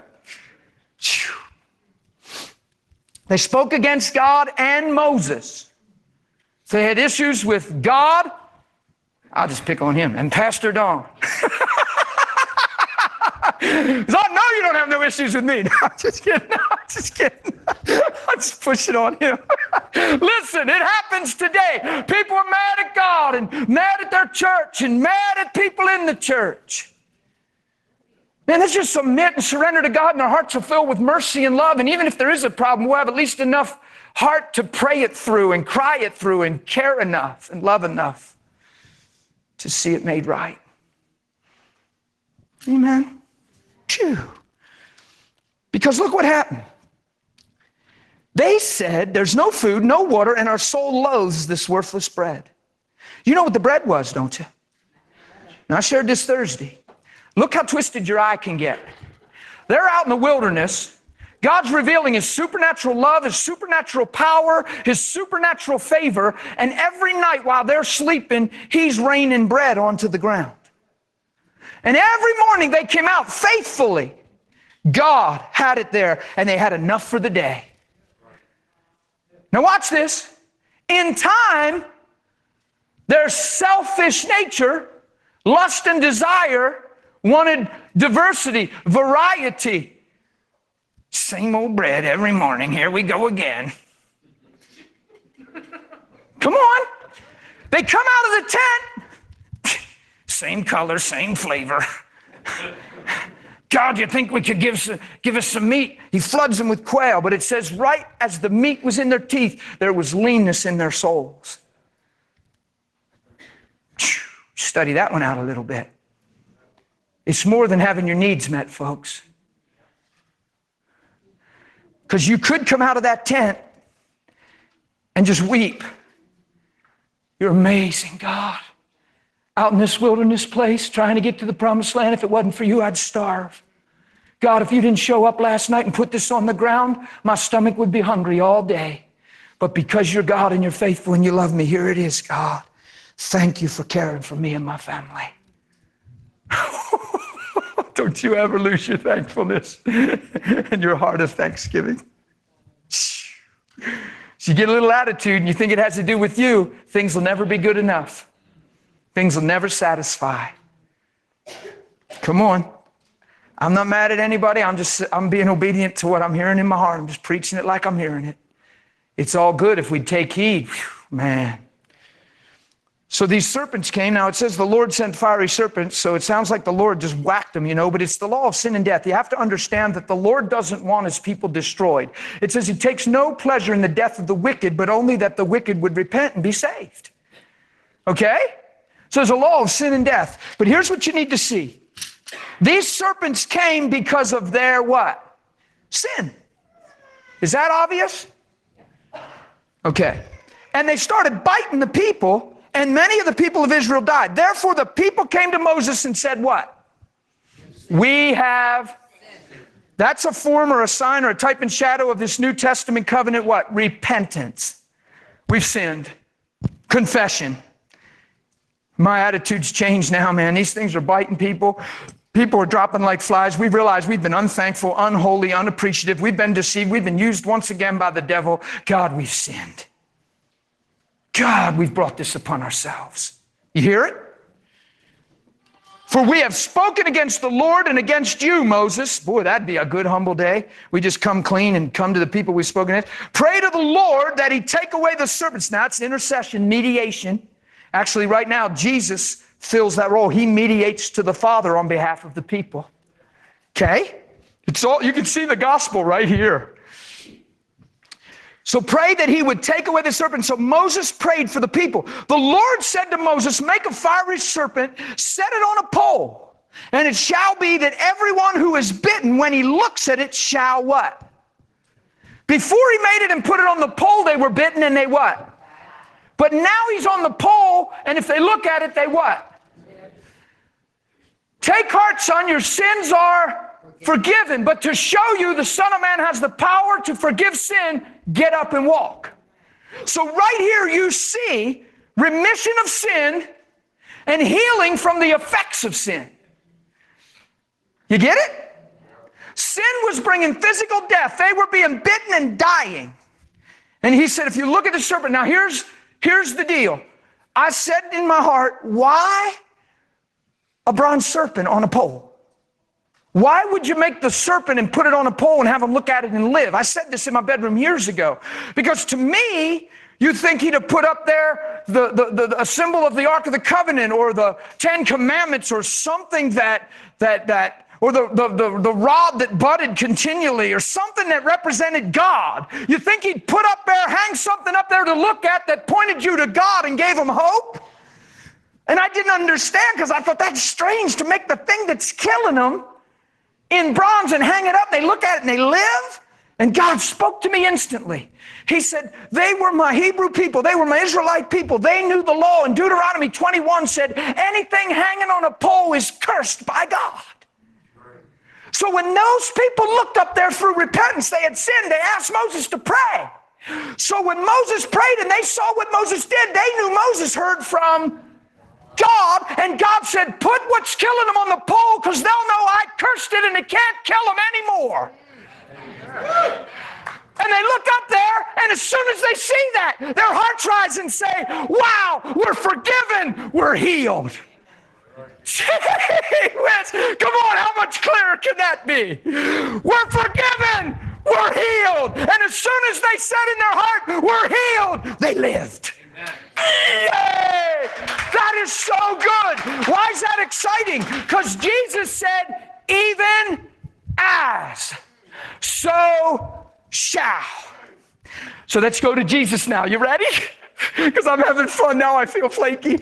They spoke against God and Moses. So they had issues with God. I'll just pick on him. And Pastor Don. Because I know you don't have no issues with me. No, I'm just kidding. No, Just kidding. I'm just pushing on him. Listen, it happens today. People are mad at God and mad at their church and mad at people in the church. Man, let's just submit and surrender to God, and our hearts are filled with mercy and love. And even if there is a problem, we'll have at least enough heart to pray it through and cry it through and care enough and love enough to see it made right. Amen. Phew. Because look what happened. They said, there's no food, no water, and our soul loathes this worthless bread. You know what the bread was, don't you? Now, I shared this Thursday. Look how twisted your eye can get. They're out in the wilderness. God's revealing his supernatural love, his supernatural power, his supernatural favor, and every night while they're sleeping, he's raining bread onto the ground. And every morning they came out faithfully. God had it there, and they had enough for the day. Now watch this. In time, their selfish nature, lust and desire, wanted diversity, variety. Same old bread every morning. Here we go again. Come on. They come out of the tent. Same color, same flavor. God, you think we could give, some, give us some meat? He floods them with quail, but it says right as the meat was in their teeth, there was leanness in their souls. Study that one out a little bit. It's more than having your needs met, folks. Because you could come out of that tent and just weep. You're amazing, God. Out in this wilderness place, trying to get to the promised land. If it wasn't for you, I'd starve. God, if you didn't show up last night and put this on the ground, my stomach would be hungry all day. But because you're God and you're faithful and you love me, here it is, God. Thank you for caring for me and my family. Don't you ever lose your thankfulness and your heart of thanksgiving. So you get a little attitude and you think it has to do with you, things will never be good enough. Things will never satisfy. Come on. I'm not mad at anybody. I'm just, I'm being obedient to what I'm hearing in my heart. I'm just preaching it like I'm hearing it. It's all good if we take heed. Whew, man. So these serpents came. Now it says the Lord sent fiery serpents, so it sounds like the Lord just whacked them, you know, but it's the law of sin and death. You have to understand that the Lord doesn't want his people destroyed. It says he takes no pleasure in the death of the wicked, but only that the wicked would repent and be saved. Okay? So there's a law of sin and death. But here's what you need to see. These serpents came because of their what? Sin. Is that obvious? Okay. And they started biting the people. And many of the people of Israel died. Therefore, the people came to Moses and said what? We have. That's a form or a sign or a type and shadow of this New Testament covenant what? Repentance. We've sinned. Confession. My attitude's changed now, man. These things are biting people. People are dropping like flies. We realize we've been unthankful, unholy, unappreciative. We've been deceived. We've been used once again by the devil. God, we've sinned. God, we've brought this upon ourselves. You hear it? For we have spoken against the Lord and against you, Moses. Boy, that'd be a good humble day. We just come clean and come to the people we've spoken against. Pray to the Lord that he take away the serpents. Now, it's intercession, mediation. Actually, right now, Jesus fills that role. He mediates to the Father on behalf of the people. Okay? It's all, you can see the gospel right here. So pray that he would take away the serpent. So Moses prayed for the people. The Lord said to Moses, make a fiery serpent, set it on a pole, and it shall be that everyone who is bitten, when he looks at it, shall what? Before he made it and put it on the pole, they were bitten and they what? But now he's on the pole, and if they look at it, they what? Take heart, son, your sins are forgiven. But to show you the Son of Man has the power to forgive sin, get up and walk. So right here you see remission of sin and healing from the effects of sin. You get it? Sin was bringing physical death. They were being bitten and dying. And he said, if you look at the serpent, now here's, here's the deal. I said in my heart, why a bronze serpent on a pole? Why would you make the serpent and put it on a pole and have him look at it and live? I said this in my bedroom years ago. Because to me, you'd think he'd have put up there the, the, the, a symbol of the Ark of the Covenant or the Ten Commandments or something that, that, that or the, the, the, the rod that budded continually or something that represented God. You think he'd put up there, hang something up there to look at that pointed you to God and gave him hope? And I didn't understand because I thought that's strange to make the thing that's killing them in bronze and hang it up. They look at it and they live. And God spoke to me instantly. He said, they were my Hebrew people. They were my Israelite people. They knew the law. And Deuteronomy twenty-one said, anything hanging on a pole is cursed by God. So when those people looked up there through repentance, they had sinned. They asked Moses to pray. So when Moses prayed and they saw what Moses did, they knew Moses heard from God, and God said, put what's killing them on the pole because they'll know I cursed it and it can't kill them anymore. And they look up there, and as soon as they see that, their hearts rise and say, wow, we're forgiven, we're healed. Come on, how much clearer can that be? We're forgiven, we're healed. And as soon as they said in their heart, we're healed, they lived. Yay! That is so good. Why is that exciting? Because Jesus said, even as, so shall. So let's go to Jesus now. You ready? Because I'm having fun now. I feel flaky.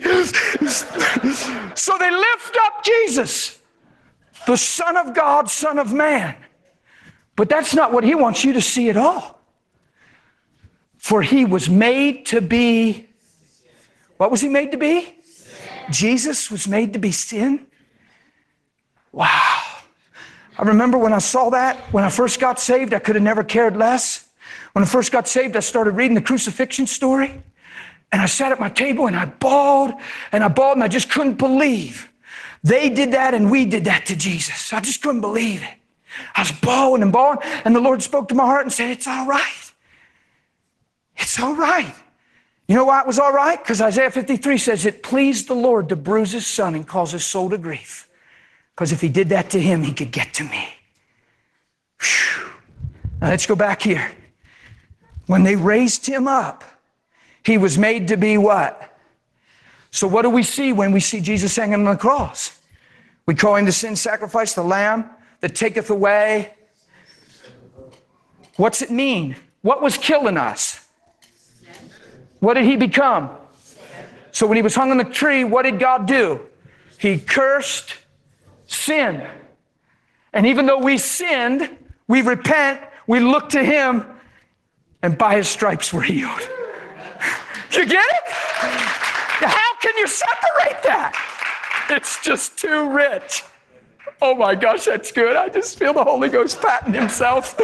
So they lift up Jesus, the Son of God, Son of Man. But that's not what he wants you to see at all. For he was made to be, what was he made to be? Jesus was made to be sin. Wow. I remember when I saw that, when I first got saved, I could have never cared less. When I first got saved, I started reading the crucifixion story. And I sat at my table and I bawled and I bawled and I just couldn't believe they did that and we did that to Jesus. I just couldn't believe it. I was bawling and bawling, and the Lord spoke to my heart and said, it's all right. It's all right. You know why it was all right? Because Isaiah fifty-three says it pleased the Lord to bruise his son and cause his soul to grief. Because if he did that to him, he could get to me. Whew. Now let's go back here. When they raised him up, he was made to be what? So what do we see when we see Jesus hanging on the cross? We call him the sin sacrifice, the lamb that taketh away. What's it mean? What was killing us? What did he become? So when he was hung on the tree, what did God do? He cursed sin. And even though we sinned, we repent, we look to him, and by his stripes we're healed. You get it? How can you separate that? It's just too rich. Oh my gosh, that's good. I just feel the Holy Ghost patting himself.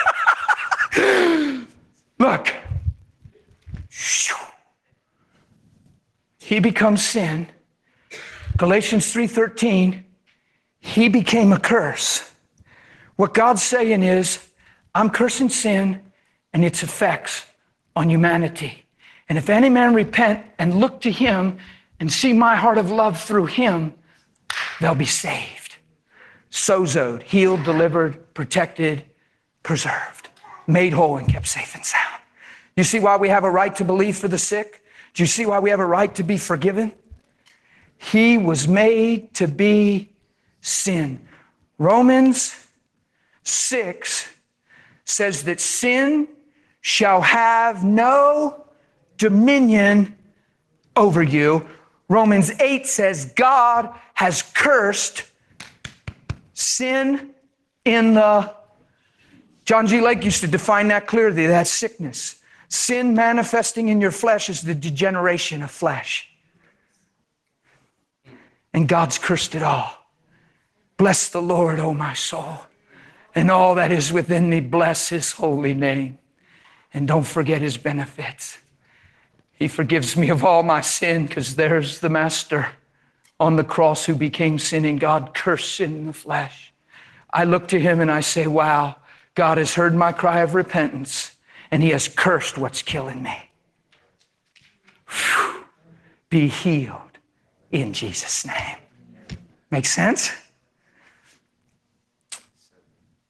Look. He becomes sin. Galatians three thirteen, he became a curse. What God's saying is, I'm cursing sin and its effects on humanity. And if any man repent and look to him and see my heart of love through him, they'll be saved. Sozoed, healed, delivered, protected, preserved, made whole and kept safe and sound. You see why we have a right to believe for the sick? Do you see why we have a right to be forgiven? He was made to be sin. Romans six says that sin shall have no dominion over you. Romans eight says God has cursed sin in the... John G. Lake used to define that clearly, that sickness. Sin manifesting in your flesh is the degeneration of flesh. And God's cursed it all. Bless the Lord, O my soul, and all that is within me, bless his holy name. And don't forget his benefits. He forgives me of all my sin because there's the master on the cross who became sin, and God cursed sin in the flesh. I look to him and I say, wow, God has heard my cry of repentance and he has cursed what's killing me. Whew. Be healed in Jesus' name. Make sense?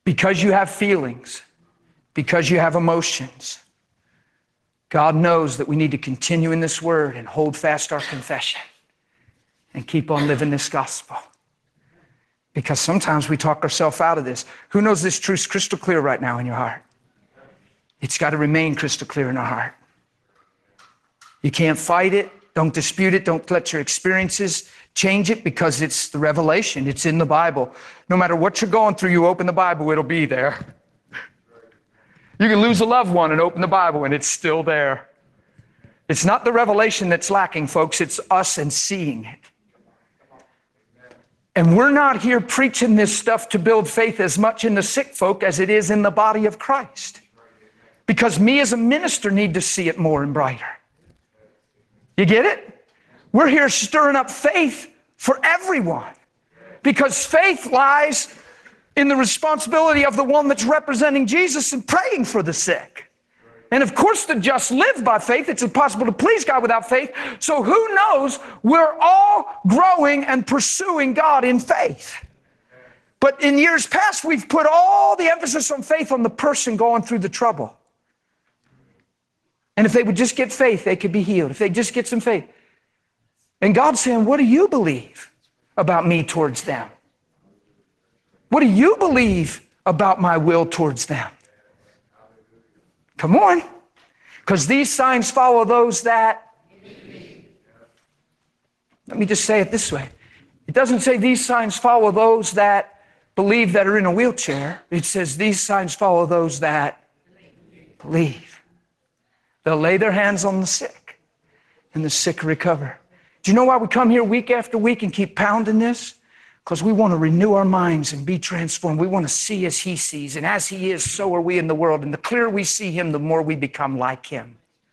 Because you have feelings, because you have emotions, God knows that we need to continue in this word and hold fast our confession and keep on living this gospel. Because sometimes we talk ourselves out of this. Who knows this truth's crystal clear right now in your heart? It's got to remain crystal clear in our heart. You can't fight it. Don't dispute it. Don't let your experiences change it, because it's the revelation. It's in the Bible. No matter what you're going through, you open the Bible, it'll be there. You can lose a loved one and open the Bible and it's still there. It's not the revelation that's lacking, folks. It's us and seeing it. And we're not here preaching this stuff to build faith as much in the sick folk as it is in the body of Christ. Because me as a minister need to see it more and brighter. You get it? We're here stirring up faith for everyone. Because faith lies in the responsibility of the one that's representing Jesus and praying for the sick. And of course, the just live by faith. It's impossible to please God without faith. So who knows? We're all growing and pursuing God in faith. But in years past, we've put all the emphasis on faith on the person going through the trouble. And if they would just get faith, they could be healed. If they just get some faith. And God's saying, what do you believe about me towards them? What do you believe about my will towards them? Come on. Because these signs follow those that... Let me just say it this way. It doesn't say these signs follow those that believe that are in a wheelchair. It says these signs follow those that believe. They'll lay their hands on the sick and the sick recover. Do you know why we come here week after week and keep pounding this? Because we want to renew our minds and be transformed. We want to see as he sees. And as he is, so are we in the world. And the clearer we see him, the more we become like him.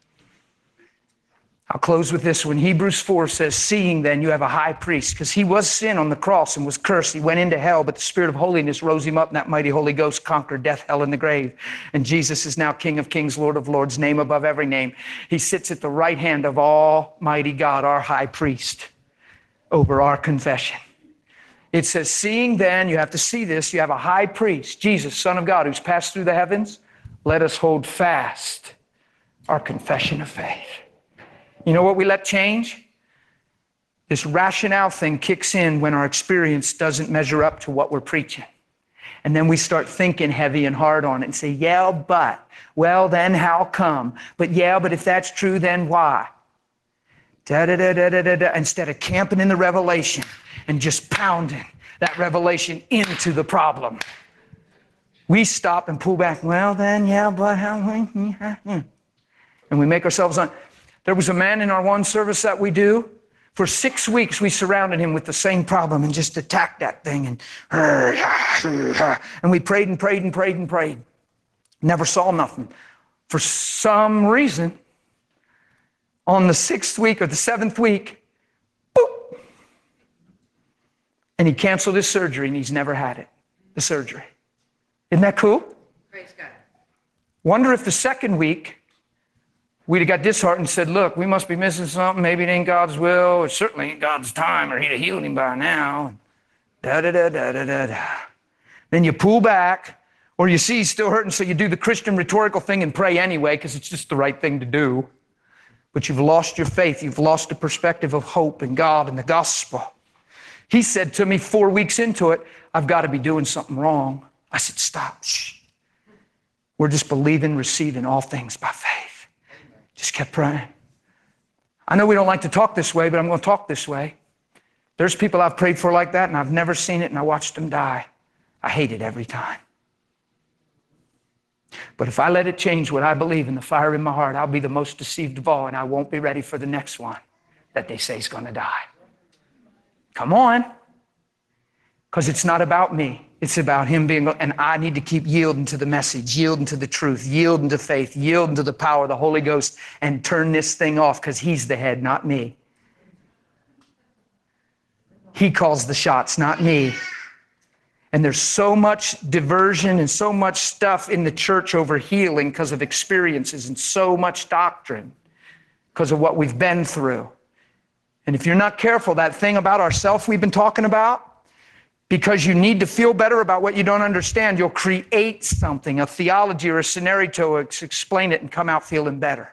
I'll close with this one. Hebrews four says, seeing then you have a high priest, because he was sin on the cross and was cursed. He went into hell, but the Spirit of holiness rose him up, and that mighty Holy Ghost conquered death, hell, and the grave. And Jesus is now King of kings, Lord of lords, name above every name. He sits at the right hand of Almighty God, our high priest, over our confession. It says, seeing then, you have to see this, you have a high priest, Jesus, Son of God, who's passed through the heavens. Let us hold fast our confession of faith. You know what we let change? This rationale thing kicks in when our experience doesn't measure up to what we're preaching. And then we start thinking heavy and hard on it and say, yeah, but, well, then how come? But yeah, but if that's true, then why? Da, da, da, da, da, da, da. Instead of camping in the revelation and just pounding that revelation into the problem, we stop and pull back. Well, then, yeah, but how? And we make ourselves on. There was a man in our one service that we do. For six weeks, we surrounded him with the same problem and just attacked that thing. And, and we prayed and prayed and prayed and prayed. Never saw nothing. For some reason, on the sixth week or the seventh week, boop, and he canceled his surgery, and he's never had it, the surgery. Isn't that cool? Praise God. Wonder if the second week, we'd have got disheartened and said, look, we must be missing something. Maybe it ain't God's will. It certainly ain't God's time, or he'd have healed him by now. Da, da, da, da, da, da, da. Then you pull back, or you see he's still hurting, so you do the Christian rhetorical thing and pray anyway, because it's just the right thing to do. But you've lost your faith. You've lost the perspective of hope in God and the gospel. He said to me four weeks into it, I've got to be doing something wrong. I said, stop. Shh. We're just believing, receiving all things by faith. Just kept praying. I know we don't like to talk this way, but I'm going to talk this way. There's people I've prayed for like that, and I've never seen it, and I watched them die. I hate it every time. But if I let it change what I believe in the fire in my heart, I'll be the most deceived of all, and I won't be ready for the next one that they say is going to die. Come on. Because it's not about me. It's about him being, and I need to keep yielding to the message, yielding to the truth, yielding to faith, yielding to the power of the Holy Ghost, and turn this thing off, because he's the head, not me. He calls the shots, not me. And there's so much diversion and so much stuff in the church over healing because of experiences, and so much doctrine because of what we've been through. And if you're not careful, that thing about ourself we've been talking about, Because you need to feel better about what you don't understand, you'll create something, a theology or a scenario to explain it and come out feeling better.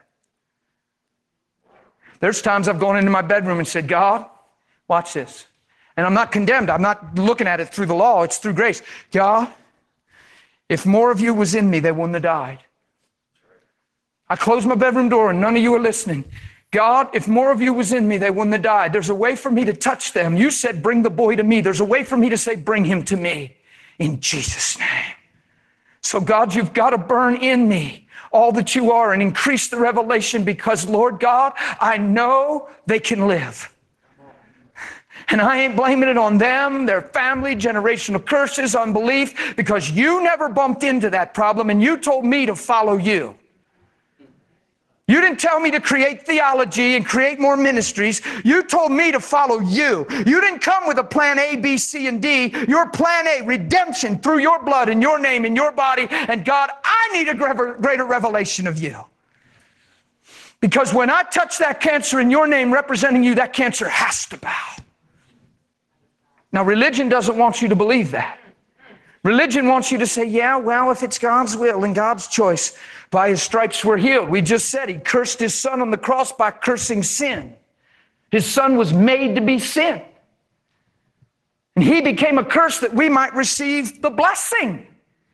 There's times I've gone into my bedroom and said, God, watch this. And I'm not condemned. I'm not looking at it through the law. It's through grace. God, if more of you was in me, they wouldn't have died. I closed my bedroom door and none of you are listening. God, if more of you was in me, they wouldn't have died. There's a way for me to touch them. You said, bring the boy to me. There's a way for me to say, bring him to me in Jesus' name. So God, you've got to burn in me all that you are and increase the revelation, because Lord God, I know they can live. And I ain't blaming it on them, their family, generational curses, unbelief, because you never bumped into that problem and you told me to follow you. You didn't tell me to create theology and create more ministries. You told me to follow you. You didn't come with a plan A, B, C, and D. Your plan A, redemption through your blood and your name and your body. And God, I need a greater revelation of you. Because when I touch that cancer in your name representing you, that cancer has to bow. Now, religion doesn't want you to believe that. Religion wants you to say, yeah, well, if it's God's will and God's choice, by his stripes we're healed. We just said he cursed his son on the cross by cursing sin. His son was made to be sin. And he became a curse that we might receive the blessing.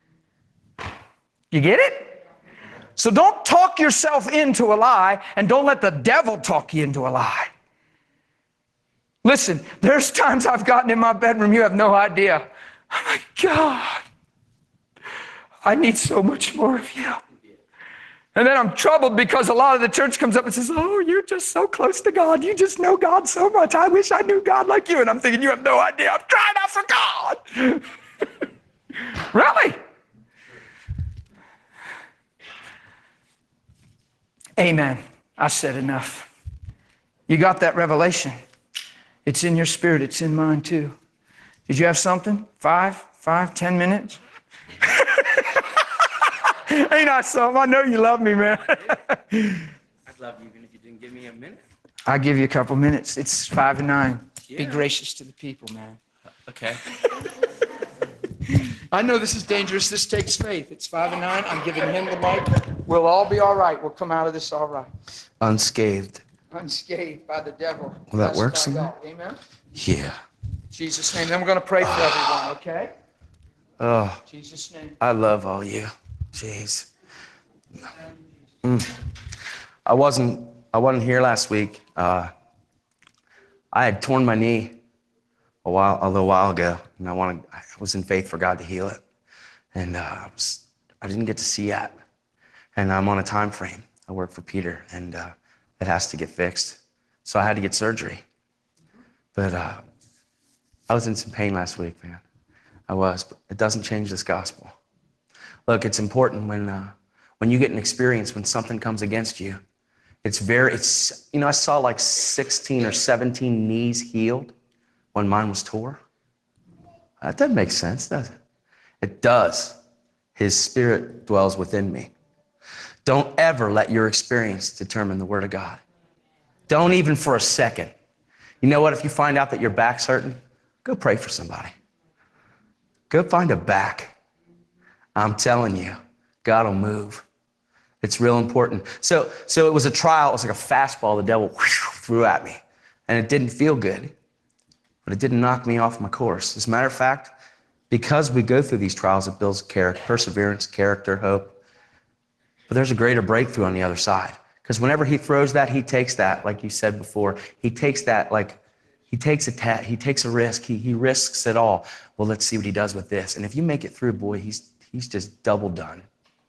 You get it? So don't talk yourself into a lie, and don't let the devil talk you into a lie. Listen, there's times I've gotten in my bedroom, you have no idea. I'm like, God, I need so much more of you. And then I'm troubled because a lot of the church comes up and says, oh, you're just so close to God. You just know God so much. I wish I knew God like you. And I'm thinking, you have no idea. I'm crying out for God. Really? Amen. I said enough. You got that revelation. It's in your spirit. It's in mine too. Did you have something? Five, five, ten minutes? Ain't I something? I know you love me, man. I'd love you even if you didn't give me a minute. I'll give you a couple minutes. It's five and nine. Yeah. Be gracious to the people, man. Okay. I know this is dangerous. This takes faith. It's five and nine. I'm giving him the mic. We'll all be all right. We'll come out of this all right. Unscathed. Unscathed by the devil. Will that work, Blessed by Sam? God. Amen. Yeah. In Jesus' name. Then we're going to pray for everyone, okay? Oh, In Jesus' name. I love all you. Jeez. Mm. I wasn't. I wasn't here last week. Uh, I had torn my knee a while, a little while ago, and I wanted. I was in faith for God to heal it, and uh, I was. I didn't get to see it, and I'm on a time frame. I work for Peter, and uh, it has to get fixed, so I had to get surgery. But uh, I was in some pain last week, man. I was, but it doesn't change this gospel. Look, it's important when uh, when you get an experience, when something comes against you. It's very, it's, you know, I saw like sixteen or seventeen knees healed when mine was tore. That doesn't make sense, does it? It does. His spirit dwells within me. Don't ever let your experience determine the word of God. Don't even for a second. You know what? If you find out that your back's hurting, go pray for somebody. Go find a back. I'm telling you, God will move. It's real important. So, so it was a trial. It was like a fastball the devil whoosh, threw at me. And it didn't feel good, but it didn't knock me off my course. As a matter of fact, because we go through these trials, it builds character, perseverance, character, hope. But there's a greater breakthrough on the other side. Because whenever he throws that, he takes that, like you said before, he takes that like, he takes a ta- he takes a risk. He, he risks it all. Well, let's see what he does with this. And if you make it through, boy, he's he's just double done.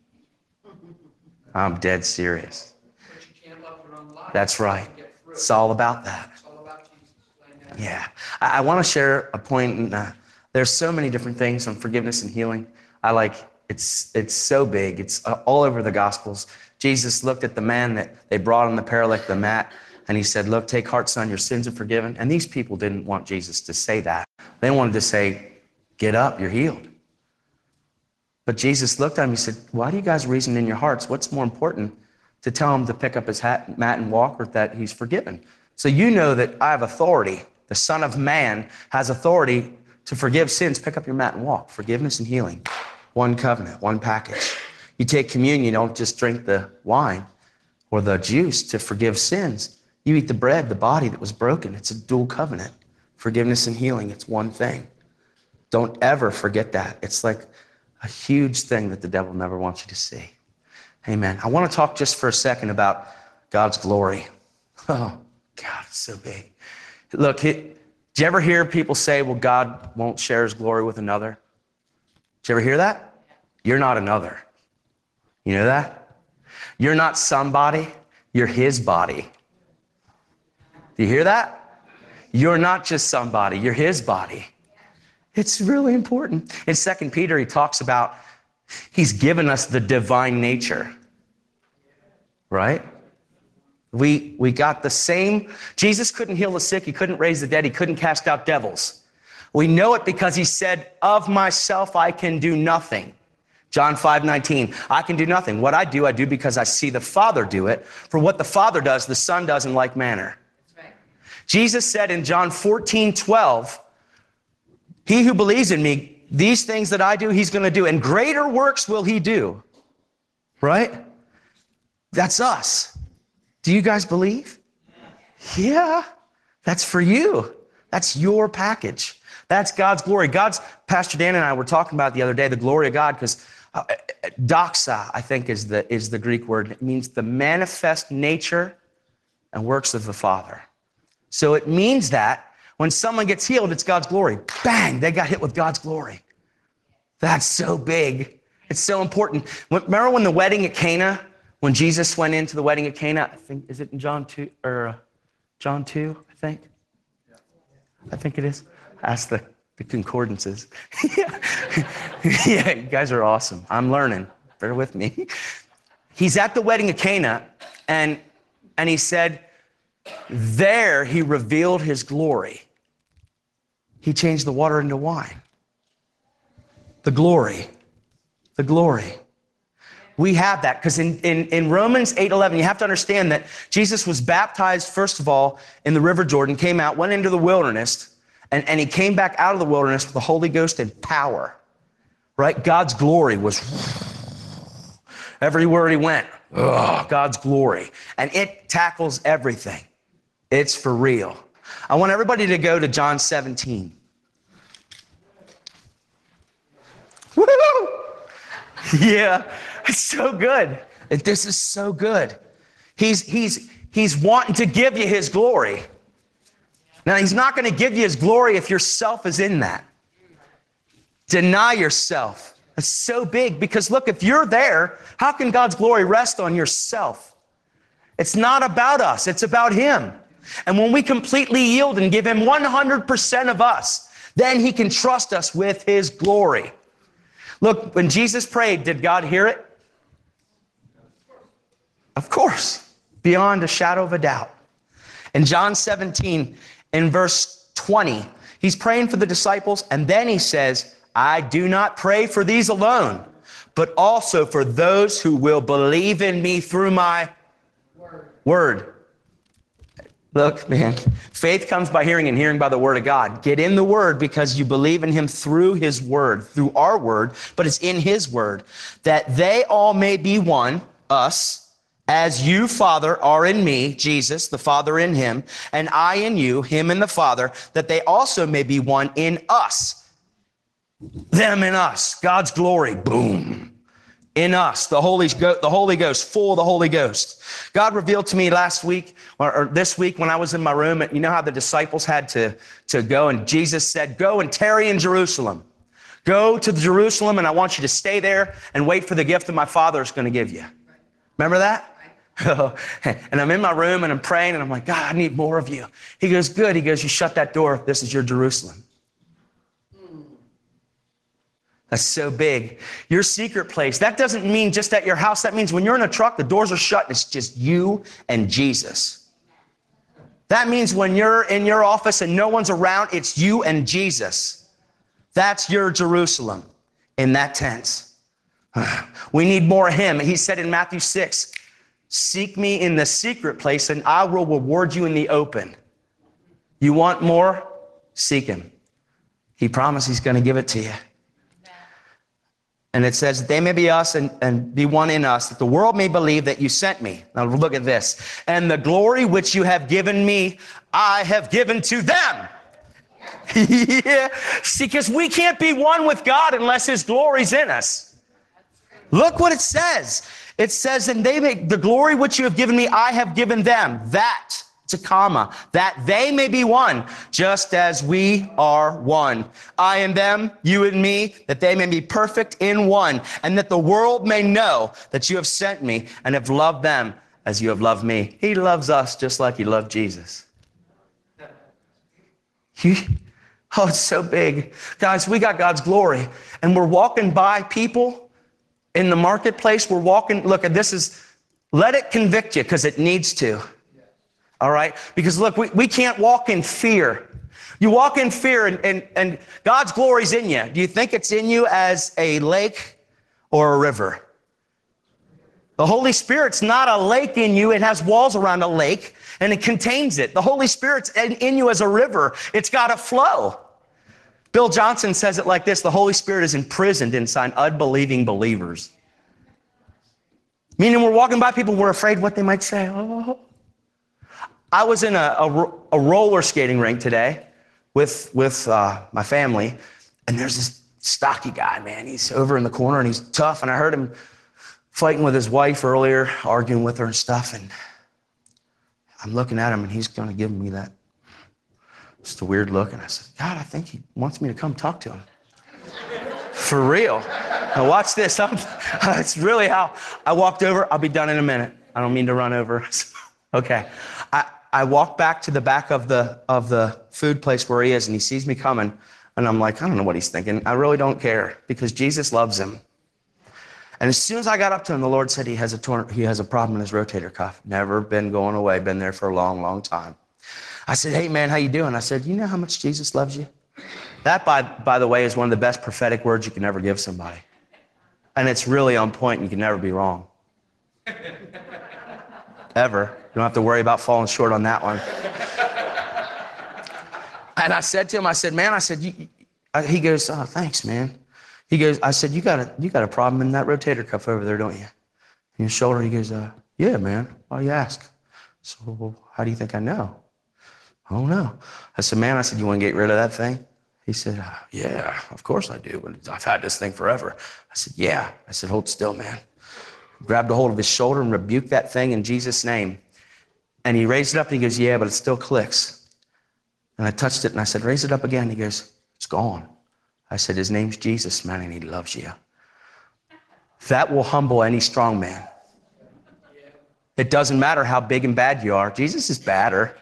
I'm dead serious. That's right. It's all about that. Yeah. I, I want to share a point. And, uh, there's so many different things on forgiveness and healing. I like, it's it's so big. It's uh, all over the Gospels. Jesus looked at the man that they brought on the paralytic, the mat, and he said, look, take heart, son, your sins are forgiven. And these people didn't want Jesus to say that. They wanted to say, get up, you're healed. But Jesus looked at him, he said, why do you guys reason in your hearts? What's more important, to tell him to pick up his hat, mat and walk, or that he's forgiven? So you know that I have authority. The Son of Man has authority To forgive sins, pick up your mat and walk. Forgiveness and healing. One covenant, one package. You take communion, you don't just drink the wine or the juice to forgive sins. You eat the bread, the body that was broken. It's a dual covenant. Forgiveness and healing, it's one thing. Don't ever forget that. It's like a huge thing that the devil never wants you to see. Amen. I want to talk just for a second about God's glory. Oh, God, it's so big. Look, it, do you ever hear people say, well, God won't share his glory with another? Did you ever hear that? You're not another. You know that? You're not somebody. You're his body. Do you hear that? You're not just somebody. You're his body. It's really important. In Second Peter, he talks about he's given us the divine nature, right? We, we got the same. Jesus couldn't heal the sick. He couldn't raise the dead. He couldn't cast out devils. We know it because he said, of myself, I can do nothing. John five nineteen, I can do nothing. What I do, I do because I see the Father do it. For what the Father does, the Son does in like manner. That's right. Jesus said in John fourteen twelve, he who believes in me, these things that I do, he's going to do, and greater works will he do. Right? That's us. Do you guys believe? Yeah, that's for you. That's your package. That's God's glory. God's, Pastor Dan and I were talking about the other day, the glory of God, because uh, doxa, I think, is the, is the Greek word. It means the manifest nature and works of the Father. So it means that when someone gets healed, it's God's glory. Bang, they got hit with God's glory. That's so big. It's so important. Remember when the wedding at Cana, when Jesus went into the wedding at Cana, I think, is it in John two, or uh, John two, I think? I think it is. Ask the, the concordances. yeah. yeah, you guys are awesome. I'm learning. Bear with me. He's at the wedding at Cana, and, and he said, there he revealed his glory. He changed the water into wine. The glory. The glory. We have that because in, in, in Romans eight eleven, you have to understand that Jesus was baptized, first of all, in the River Jordan, came out, went into the wilderness, and, and he came back out of the wilderness with the Holy Ghost and power, right? God's glory was everywhere he went. Ugh, God's glory. And it tackles everything. It's for real. I want everybody to go to John seventeen. Woo! Yeah, it's so good. This is so good. He's, he's, he's wanting to give you his glory. Now, he's not going to give you his glory if yourself is in that. Deny yourself. It's so big because look, if you're there, how can God's glory rest on yourself? It's not about us. It's about him. And when we completely yield and give him one hundred percent of us, then he can trust us with his glory. Look, when Jesus prayed, did God hear it? Of course, beyond a shadow of a doubt. In John seventeen, in verse twenty, he's praying for the disciples, and then he says, I do not pray for these alone, but also for those who will believe in me through my word. word. Look, man, faith comes by hearing and hearing by the word of God. Get in the word because you believe in him through his word, through our word, but it's in his word, that they all may be one, us, as you, Father, are in me, Jesus, the Father in him, and I in you, him and the Father, that they also may be one in us, them in us, God's glory, boom. In us, the Holy, the Holy Ghost, full of the Holy Ghost. God revealed to me last week, or, or this week when I was in my room, you know how the disciples had to, to go, and Jesus said, go and tarry in Jerusalem. Go to Jerusalem, and I want you to stay there and wait for the gift that my Father is going to give you. Remember that? And I'm in my room, and I'm praying, and I'm like, God, I need more of you. He goes, good. He goes, you shut that door. This is your Jerusalem. That's so big. Your secret place, that doesn't mean just at your house. That means when you're in a truck, the doors are shut and it's just you and Jesus. That means when you're in your office and no one's around, it's you and Jesus. That's your Jerusalem in that tense. We need more of him. He said in Matthew six, seek me in the secret place and I will reward you in the open. You want more? Seek him. He promised he's going to give it to you. And it says, they may be us and, and be one in us, that the world may believe that you sent me. Now look at this. And the glory which you have given me, I have given to them. Yeah. See, because we can't be one with God unless his glory's in us. Look what it says. It says, and they may, the glory which you have given me, I have given them. That, it's a comma, that they may be one, just as we are one. I and them, you and me, that they may be perfect in one, and that the world may know that you have sent me and have loved them as you have loved me. He loves us just like he loved Jesus. He, oh, it's so big. Guys, we got God's glory, and we're walking by people in the marketplace. We're walking, look, this is, let it convict you because it needs to. All right? Because look, we, we can't walk in fear. You walk in fear and, and, and God's glory's in you. Do you think it's in you as a lake or a river? The Holy Spirit's not a lake in you. It has walls around a lake and it contains it. The Holy Spirit's in, in you as a river. It's got to flow. Bill Johnson says it like this: the Holy Spirit is imprisoned inside unbelieving believers. Meaning we're walking by people, we're afraid what they might say. Oh. I was in a, a, a roller skating rink today with, with uh, my family, and there's this stocky guy, man. He's over in the corner and he's tough, and I heard him fighting with his wife earlier, arguing with her and stuff, and I'm looking at him and he's going to give me that just a weird look, and I said, God, I think he wants me to come talk to him. For real. Now watch this. I'm, it's really how I walked over. I'll be done in a minute. I don't mean to run over. Okay. I, I walk back to the back of the of the food place where he is, and he sees me coming, and I'm like, I don't know what he's thinking. I really don't care, because Jesus loves him. And as soon as I got up to him, the Lord said he has a torn, he has a problem in his rotator cuff. Never been going away. Been there for a long, long time. I said, hey man, how you doing? I said, you know how much Jesus loves you? That, by by the way, is one of the best prophetic words you can ever give somebody. And it's really on point, and you can never be wrong. Ever. You don't have to worry about falling short on that one. And I said to him, I said, man, I said, you, you, he goes, oh, thanks, man. He goes, I said, you got a, you got a problem in that rotator cuff over there, don't you? In your shoulder. He goes, uh, yeah, man. Why you ask? So how do you think I know? I don't know. I said, man, I said, you want to get rid of that thing? He said, uh, yeah, of course I do. But I've had this thing forever. I said, yeah. I said, hold still, man. Grabbed a hold of his shoulder and rebuked that thing in Jesus' name. And he raised it up and he goes, yeah, but it still clicks. And I touched it and I said, raise it up again. He goes, it's gone. I said, his name's Jesus, man, and he loves you. That will humble any strong man. It doesn't matter how big and bad you are. Jesus is badder.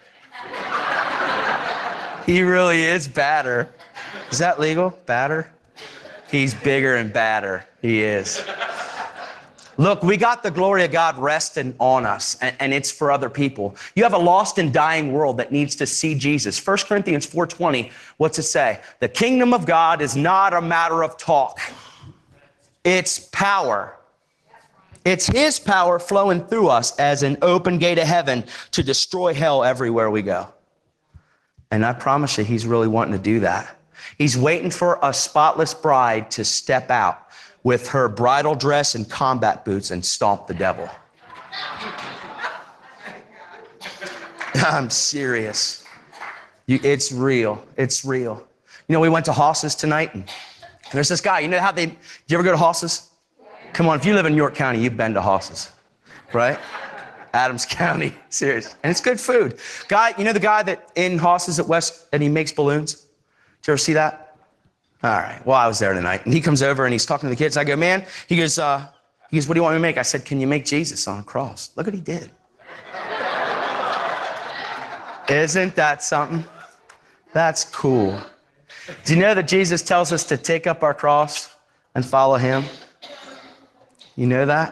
He really is badder. Is that legal? Badder? He's bigger and badder. He is. Look, we got the glory of God resting on us, and, and it's for other people. You have a lost and dying world that needs to see Jesus. First Corinthians four twenty, what's it say? The kingdom of God is not a matter of talk. It's power. It's his power flowing through us as an open gate of heaven to destroy hell everywhere we go. And I promise you, he's really wanting to do that. He's waiting for a spotless bride to step out with her bridal dress and combat boots and stomp the devil. I'm serious. You, it's real. It's real. You know, we went to Hosses tonight, and there's this guy. You know how they, do you ever go to Hosses? Come on, if you live in York County, you've been to Hosses, right? Adams County, serious. And it's good food. Guy, you know the guy that in Hosses at West, and he makes balloons? Did you ever see that? All right. Well, I was there tonight, and he comes over and he's talking to the kids. I go, man, he goes, uh, he goes, what do you want me to make? I said, can you make Jesus on a cross? Look what he did. Isn't that something? That's cool. Do you know that Jesus tells us to take up our cross and follow him? You know that?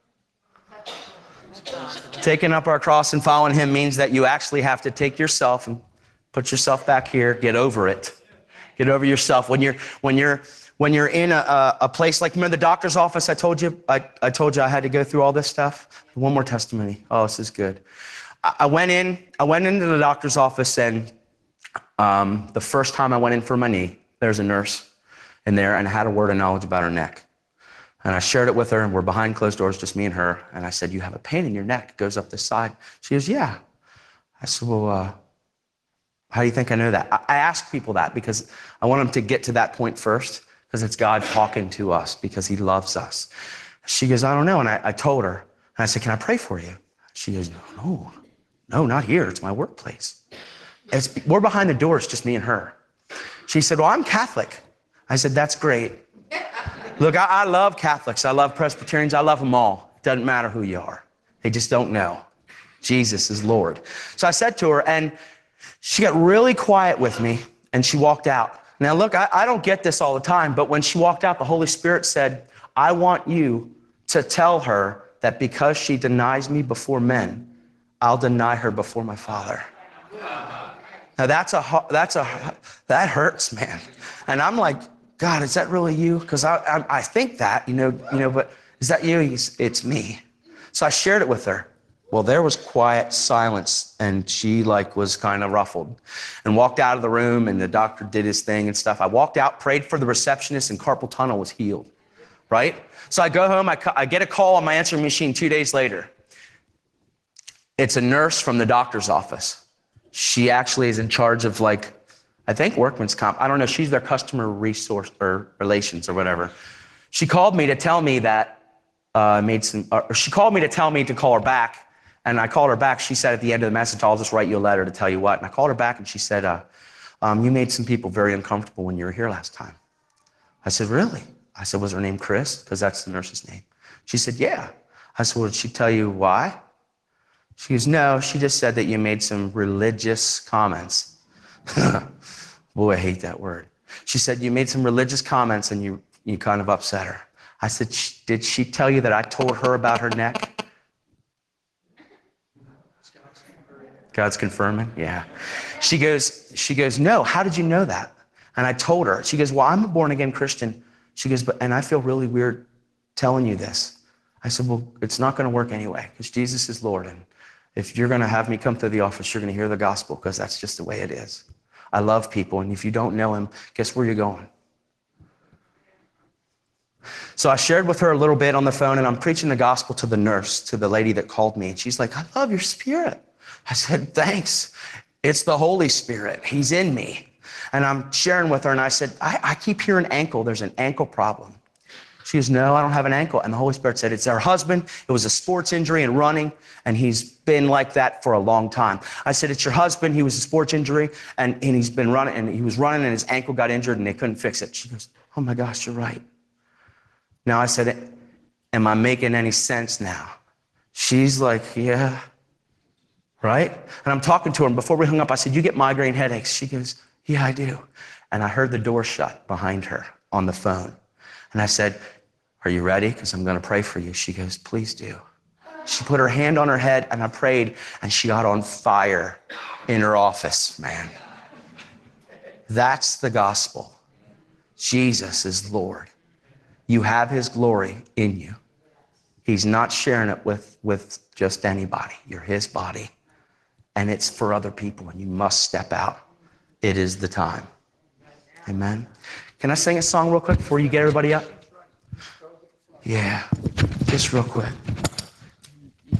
Taking up our cross and following him means that you actually have to take yourself and put yourself back here, get over it. Get over yourself. When you're when you're when you're in a, a place like, remember the doctor's office? I told you I, I told you I had to go through all this stuff. One more testimony. Oh, this is good. I, I went in. I went into the doctor's office, and um, the first time I went in for my knee, there's a nurse in there, and I had a word of knowledge about her neck. And I shared it with her, and we're behind closed doors, just me and her. And I said, you have a pain in your neck. It goes up this side. She goes, yeah. I said, well, uh, how do you think I know that? I, I ask people that because I want them to get to that point first, because it's God talking to us because he loves us. She goes, I don't know. And I, I told her, and I said, can I pray for you? She goes, no, no, not here. It's my workplace. It's, we're behind the doors, just me and her. She said, well, I'm Catholic. I said, that's great. Look, I, I love Catholics. I love Presbyterians. I love them all. It doesn't matter who you are. They just don't know. Jesus is Lord. So I said to her, and she got really quiet with me, and she walked out. Now, look, I, I don't get this all the time, but when she walked out, the Holy Spirit said, I want you to tell her that because she denies me before men, I'll deny her before my Father. Now, that's a, that's a, that hurts, man. And I'm like, God, is that really you? Because I, I, I think that, you know, you know, but is that you? He's, it's me. So I shared it with her. Well, there was quiet silence, and she like was kind of ruffled and walked out of the room, and the doctor did his thing and stuff. I walked out, prayed for the receptionist, and carpal tunnel was healed, right? So I go home, I, I get a call on my answering machine two days later. It's a nurse from the doctor's office. She actually is in charge of like, I think workman's comp. I don't know. She's their customer resource or relations or whatever. She called me to tell me that uh, made some, or she called me to tell me to call her back. And I called her back. She said at the end of the message, I'll just write you a letter to tell you what. And I called her back, and she said, uh, um, you made some people very uncomfortable when you were here last time. I said, really? I said, was her name Chris? Because that's the nurse's name. She said, yeah. I said, well, did she tell you why? She goes, no, she just said that you made some religious comments. Boy, I hate that word. She said, you made some religious comments and you, you kind of upset her. I said, did she tell you that I told her about her neck? God's confirming? Yeah. She goes, she goes, no, how did you know that? And I told her. She goes, well, I'm a born again Christian. She goes, but, and I feel really weird telling you this. I said, well, it's not going to work anyway because Jesus is Lord. And if you're going to have me come to the office, you're going to hear the gospel because that's just the way it is. I love people. And if you don't know him, guess where you're going? So I shared with her a little bit on the phone, and I'm preaching the gospel to the nurse, to the lady that called me. And she's like, I love your spirit. I said, thanks. It's the Holy Spirit. He's in me. And I'm sharing with her, and I said, I, I keep hearing ankle. There's an ankle problem. She goes, no, I don't have an ankle. And the Holy Spirit said, it's our husband. It was a sports injury and running, and he's been like that for a long time. I said, it's your husband. He was a sports injury, and, and he's been running, and he was running, and his ankle got injured, and they couldn't fix it. She goes, oh my gosh, you're right. Now I said, am I making any sense now? She's like, yeah, right? And I'm talking to her, and before we hung up, I said, you get migraine headaches? She goes, yeah, I do. And I heard the door shut behind her on the phone. And I said, are you ready? Because I'm going to pray for you. She goes, please do. She put her hand on her head, and I prayed, and she got on fire in her office, man. That's the gospel. Jesus is Lord. You have his glory in you. He's not sharing it with, with just anybody. You're his body, and it's for other people, and you must step out. It is the time. Amen. Can I sing a song real quick before you get everybody up? Yeah, just real quick. Yeah,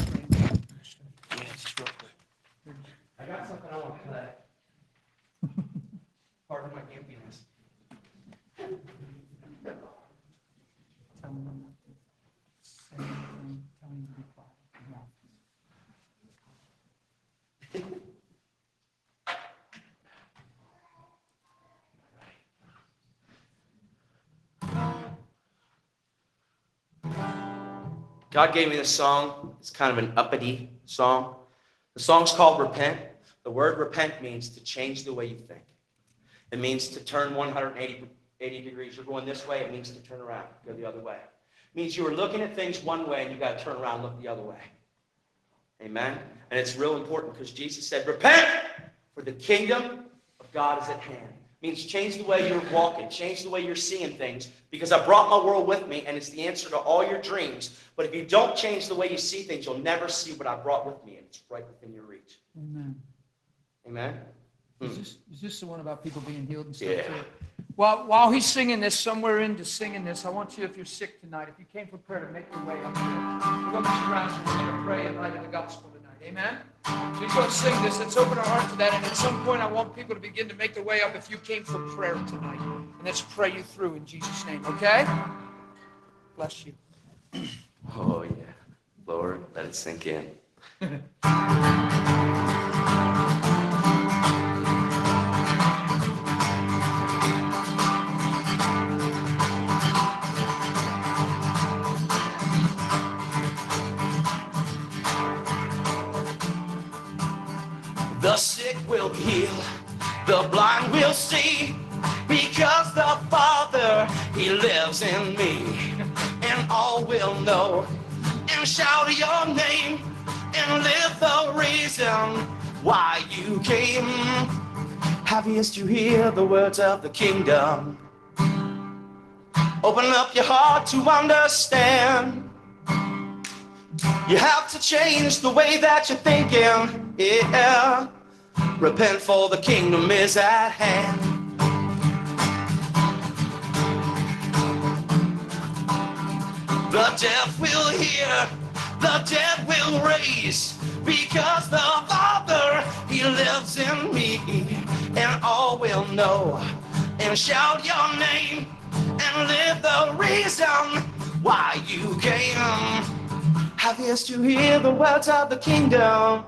just real quick. I got something I want to play. Pardon my gimpiness. God gave me this song. It's kind of an uppity song. The song's called Repent. The word repent means to change the way you think. It means to turn one hundred eighty degrees. You're going this way, it means to turn around, go the other way. It means you were looking at things one way and you got to turn around and look the other way. Amen? And it's real important because Jesus said, repent, for the kingdom of God is at hand. It means change the way you're walking, change the way you're seeing things, because I brought my world with me, and it's the answer to all your dreams. But if you don't change the way you see things, you'll never see what I brought with me, and it's right within your reach. Amen. Amen? Is Hmm. this, is this the one about people being healed and stuff? Yeah. Too? While, while he's singing this, somewhere into singing this, I want you, if you're sick tonight, if you came for prayer, to make your way up here. We're going to surround you. We're going to pray in light of the gospel tonight. Amen? We're going to sing this. Let's open our heart to that. And at some point, I want people to begin to make their way up if you came for prayer tonight. And let's pray you through in Jesus' name. Okay? Bless you. Oh, yeah. Lord, let it sink in. The sick will heal, the blind will see, because the Father, He lives in me. And all will know and shout your name and live the reason why you came. Have ears to hear the words of the kingdom. Open up your heart to understand. You have to change the way that you're thinking, yeah. Repent, for the kingdom is at hand. The deaf will hear, the dead will raise, because the Father, He lives in me. And all will know and shout your name and live the reason why you came. Have ears to hear the words of the kingdom.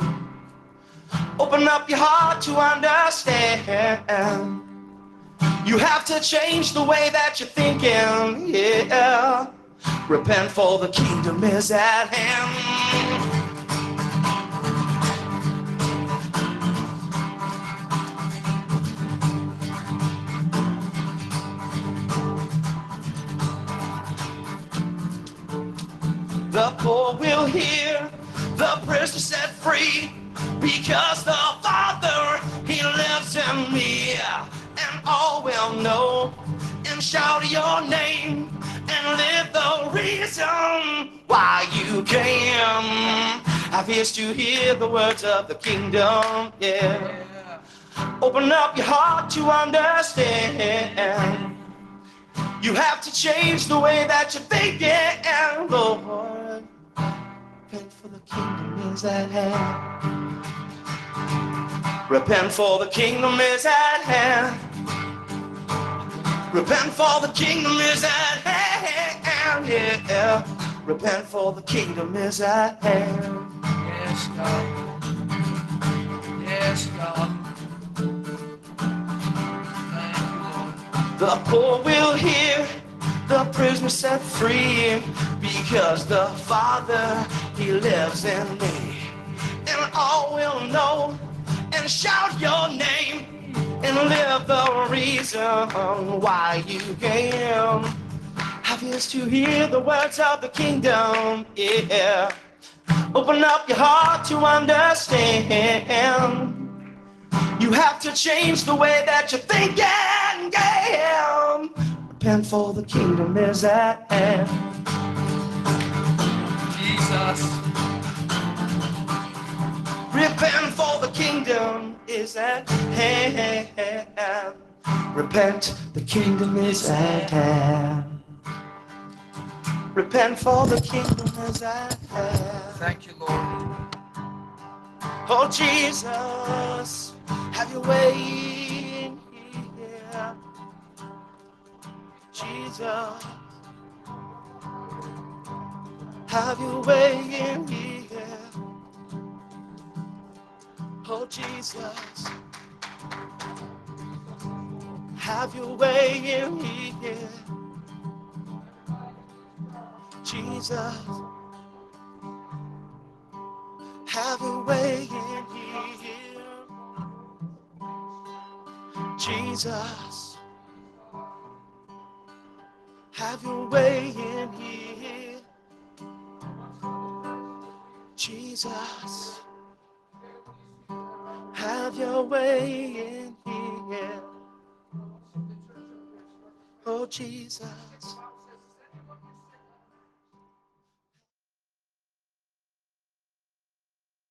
Open up your heart to understand. You have to change the way that you're thinking, yeah. Repent, for the kingdom is at hand. The poor will hear, the prisoner set free, because the Father, He lives in me. And all will know and shout your name and live the reason why you came. Have ears to hear the words of the kingdom, yeah. Open up your heart to understand. You have to change the way that you're thinking, Lord. Repent, for the kingdom is at hand. Repent, for the kingdom is at hand. Repent, for the kingdom is at hand, yeah. Repent, for the kingdom is at hand. Yes, God. Yes, God. Thank you, Lord. The poor will hear, the prisoner set free, because the Father, He lives in me. And all will know and shout your name and live the reason why you came. Have ears to hear the words of the kingdom, yeah. Open up your heart to understand. You have to change the way that you're thinking, yeah. Repent, for the kingdom is at hand. Jesus. Repent, for the kingdom is at hand. Repent, the kingdom is at hand. Repent, for the kingdom is at hand. Thank you, Lord. Oh, Jesus, have your way in here. Jesus, have your way in here. Oh, Jesus, have your way in here. Jesus, have your way in here. Jesus, have your way in here. Jesus, have your way in here. Oh, Jesus.